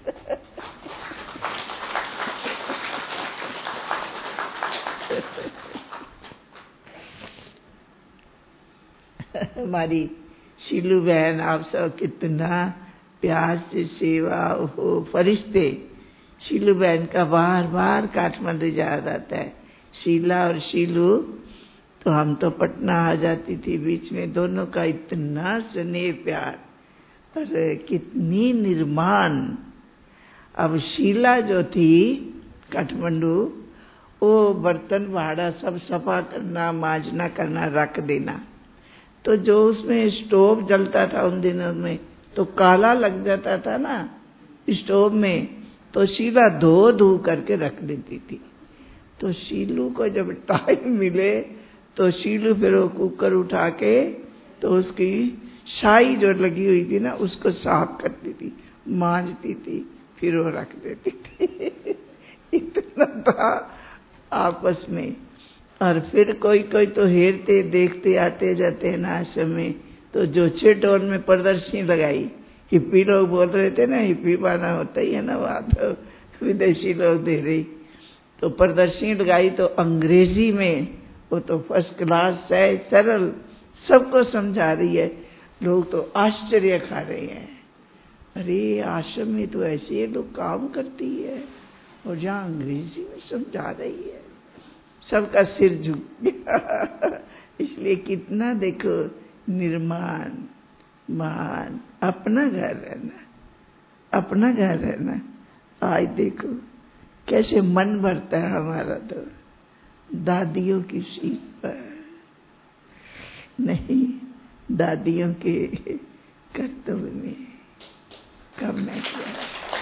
हमारी शीलू बहन आप सब कितना प्यार से सेवा हो, फरिश्ते शीलू बहन का बार बार काठमांडू याद आता है। शीला और शीलू तो हम तो पटना आ जाती थी, बीच में दोनों का इतना स्नेह प्यार, पर कितनी निर्माण। अब शीला जो थी काठमांडू, वो बर्तन भाड़ा सब सफा करना, मांजना करना, रख देना। तो जो उसमें स्टोव जलता था उन दिनों में तो काला लग जाता था ना स्टोव में, तो शीला धो धो करके रख देती थी। तो शीलू को जब टाइम मिले तो शीलू फिर वो कुकर उठा के तो उसकी शाई जो लगी हुई थी ना उसको साफ करती थी, मांजती थी, फिर वो रख देती थी। इतना था आपस में। और फिर कोई कोई तो हेरते देखते आते जाते हैं ना आश्रम में, तो जो चेटोन में प्रदर्शनी लगाई, हिप्पी लोग बोल रहे थे ना, हिप्पी पाना होता ही है ना, वहां तो विदेशी लोग दे रही, तो प्रदर्शनी लगाई तो अंग्रेजी में, वो तो फर्स्ट क्लास है, सरल, सबको समझा रही है। लोग तो आश्चर्य खा रहे हैं, अरे आश्रम में तो ऐसे लोग काम करती है और जहाँ अंग्रेजी में समझा रही है। सबका सिर झुक गया। इसलिए कितना देखो निर्माण, मान, अपना घर रहना, अपना घर रहना। आज देखो कैसे मन भरता है हमारा तो दादियों की सीट पर नहीं, दादियों के कर्तव्य में कम नहीं किया।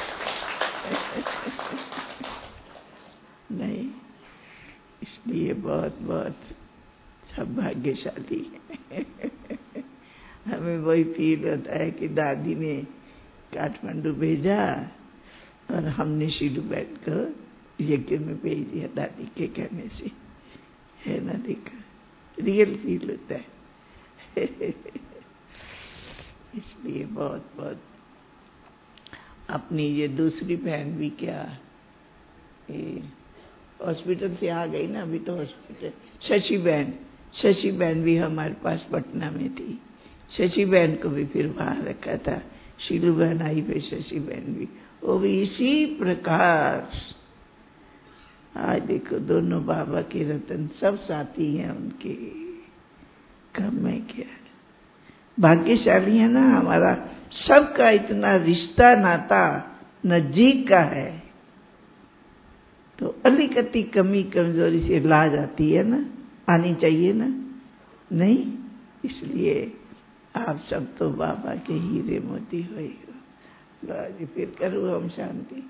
नहीं, इसलिए बहुत बहुत सब भाग्यशाली है। हमें वही फील होता है कि दादी ने काठमांडू भेजा और हमने शीलू बहन को यज्ञ में भेज दिया दादी के कहने से, है ना। देखा, रियल फील होता है। इसलिए बहुत बहुत अपनी ये दूसरी बहन भी क्या हॉस्पिटल से आ गई ना, अभी तो हॉस्पिटल, शशि बहन, शशि बहन भी हमारे पास पटना में थी। शशि बहन को भी फिर वहां रखा था, शीलू बहन आई, फिर शशि बहन भी, वो भी इसी प्रकार। आज देखो दोनों बाबा के रतन, सब साथी हैं उनके, कम है क्या। भाग्यशाली है ना हमारा, सबका इतना रिश्ता नाता नजदीक का है। तो अलिकती कमी कमजोरी से लाज आती है ना, आनी चाहिए ना, नहीं। इसलिए आप सब तो बाबा के हीरे मोती हुए हो। आज फिर करूँ हम शांति।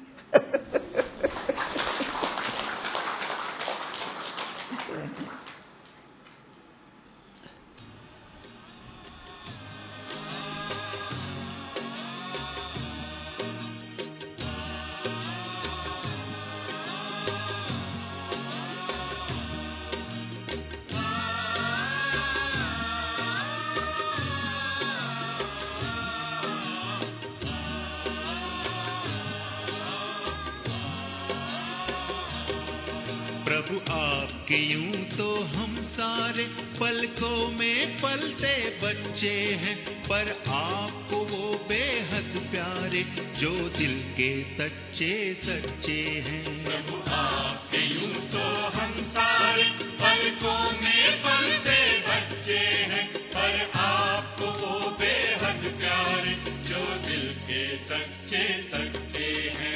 प्रभु आपके यूं तो हम सारे पलकों में पलते बच्चे हैं, पर आपको वो बेहद प्यारे जो दिल के सच्चे सच्चे हैं। प्रभु आपके यूं तो हम सारे पलकों में पलते बच्चे हैं, पर आपको वो बेहद प्यारे जो दिल के सच्चे सच्चे हैं।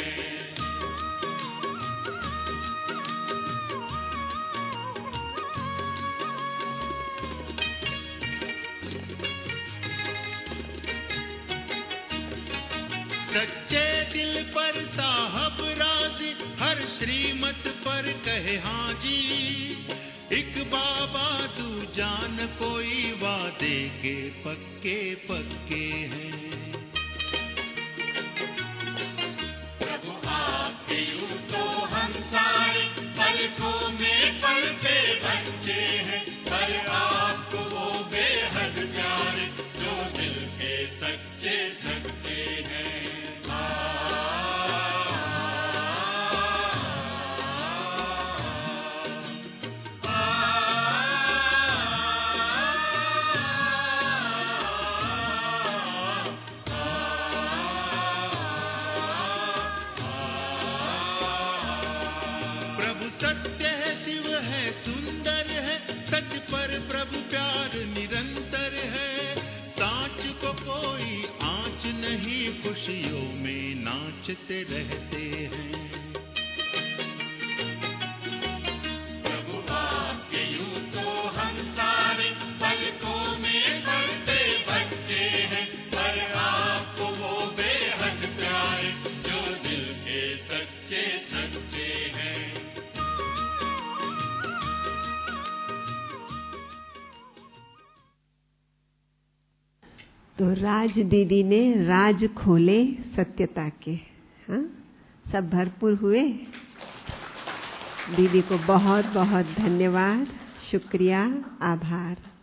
सच्चे दिल पर साहब राजी, हर श्रीमत पर कहे हाँ जी। एक बाबा तू जान कोई वादे के पक्के पक्के हैं। प्रभु आपके यूं तो हम सारे पलकों में पलते बच्चे हैं, पर आपको वो बेहद प्यारे जो दिल के सच्चे सच्चे हैं। आ है, सुंदर है, सच पर प्रभु प्यार निरंतर है। सांच को कोई आँच नहीं, खुशियों में नाचते रहते हैं। प्रभु आपके यूं तो हम सारे पलकों में पलते बच्चे हैं, पर आपको वो बेहद प्यारे जो दिल के सच्चे सच्चे हैं।
तो राज दीदी ने राज खोले सत्यता के। हाँ, सब भरपूर हुए। दीदी को बहुत बहुत धन्यवाद, शुक्रिया, आभार।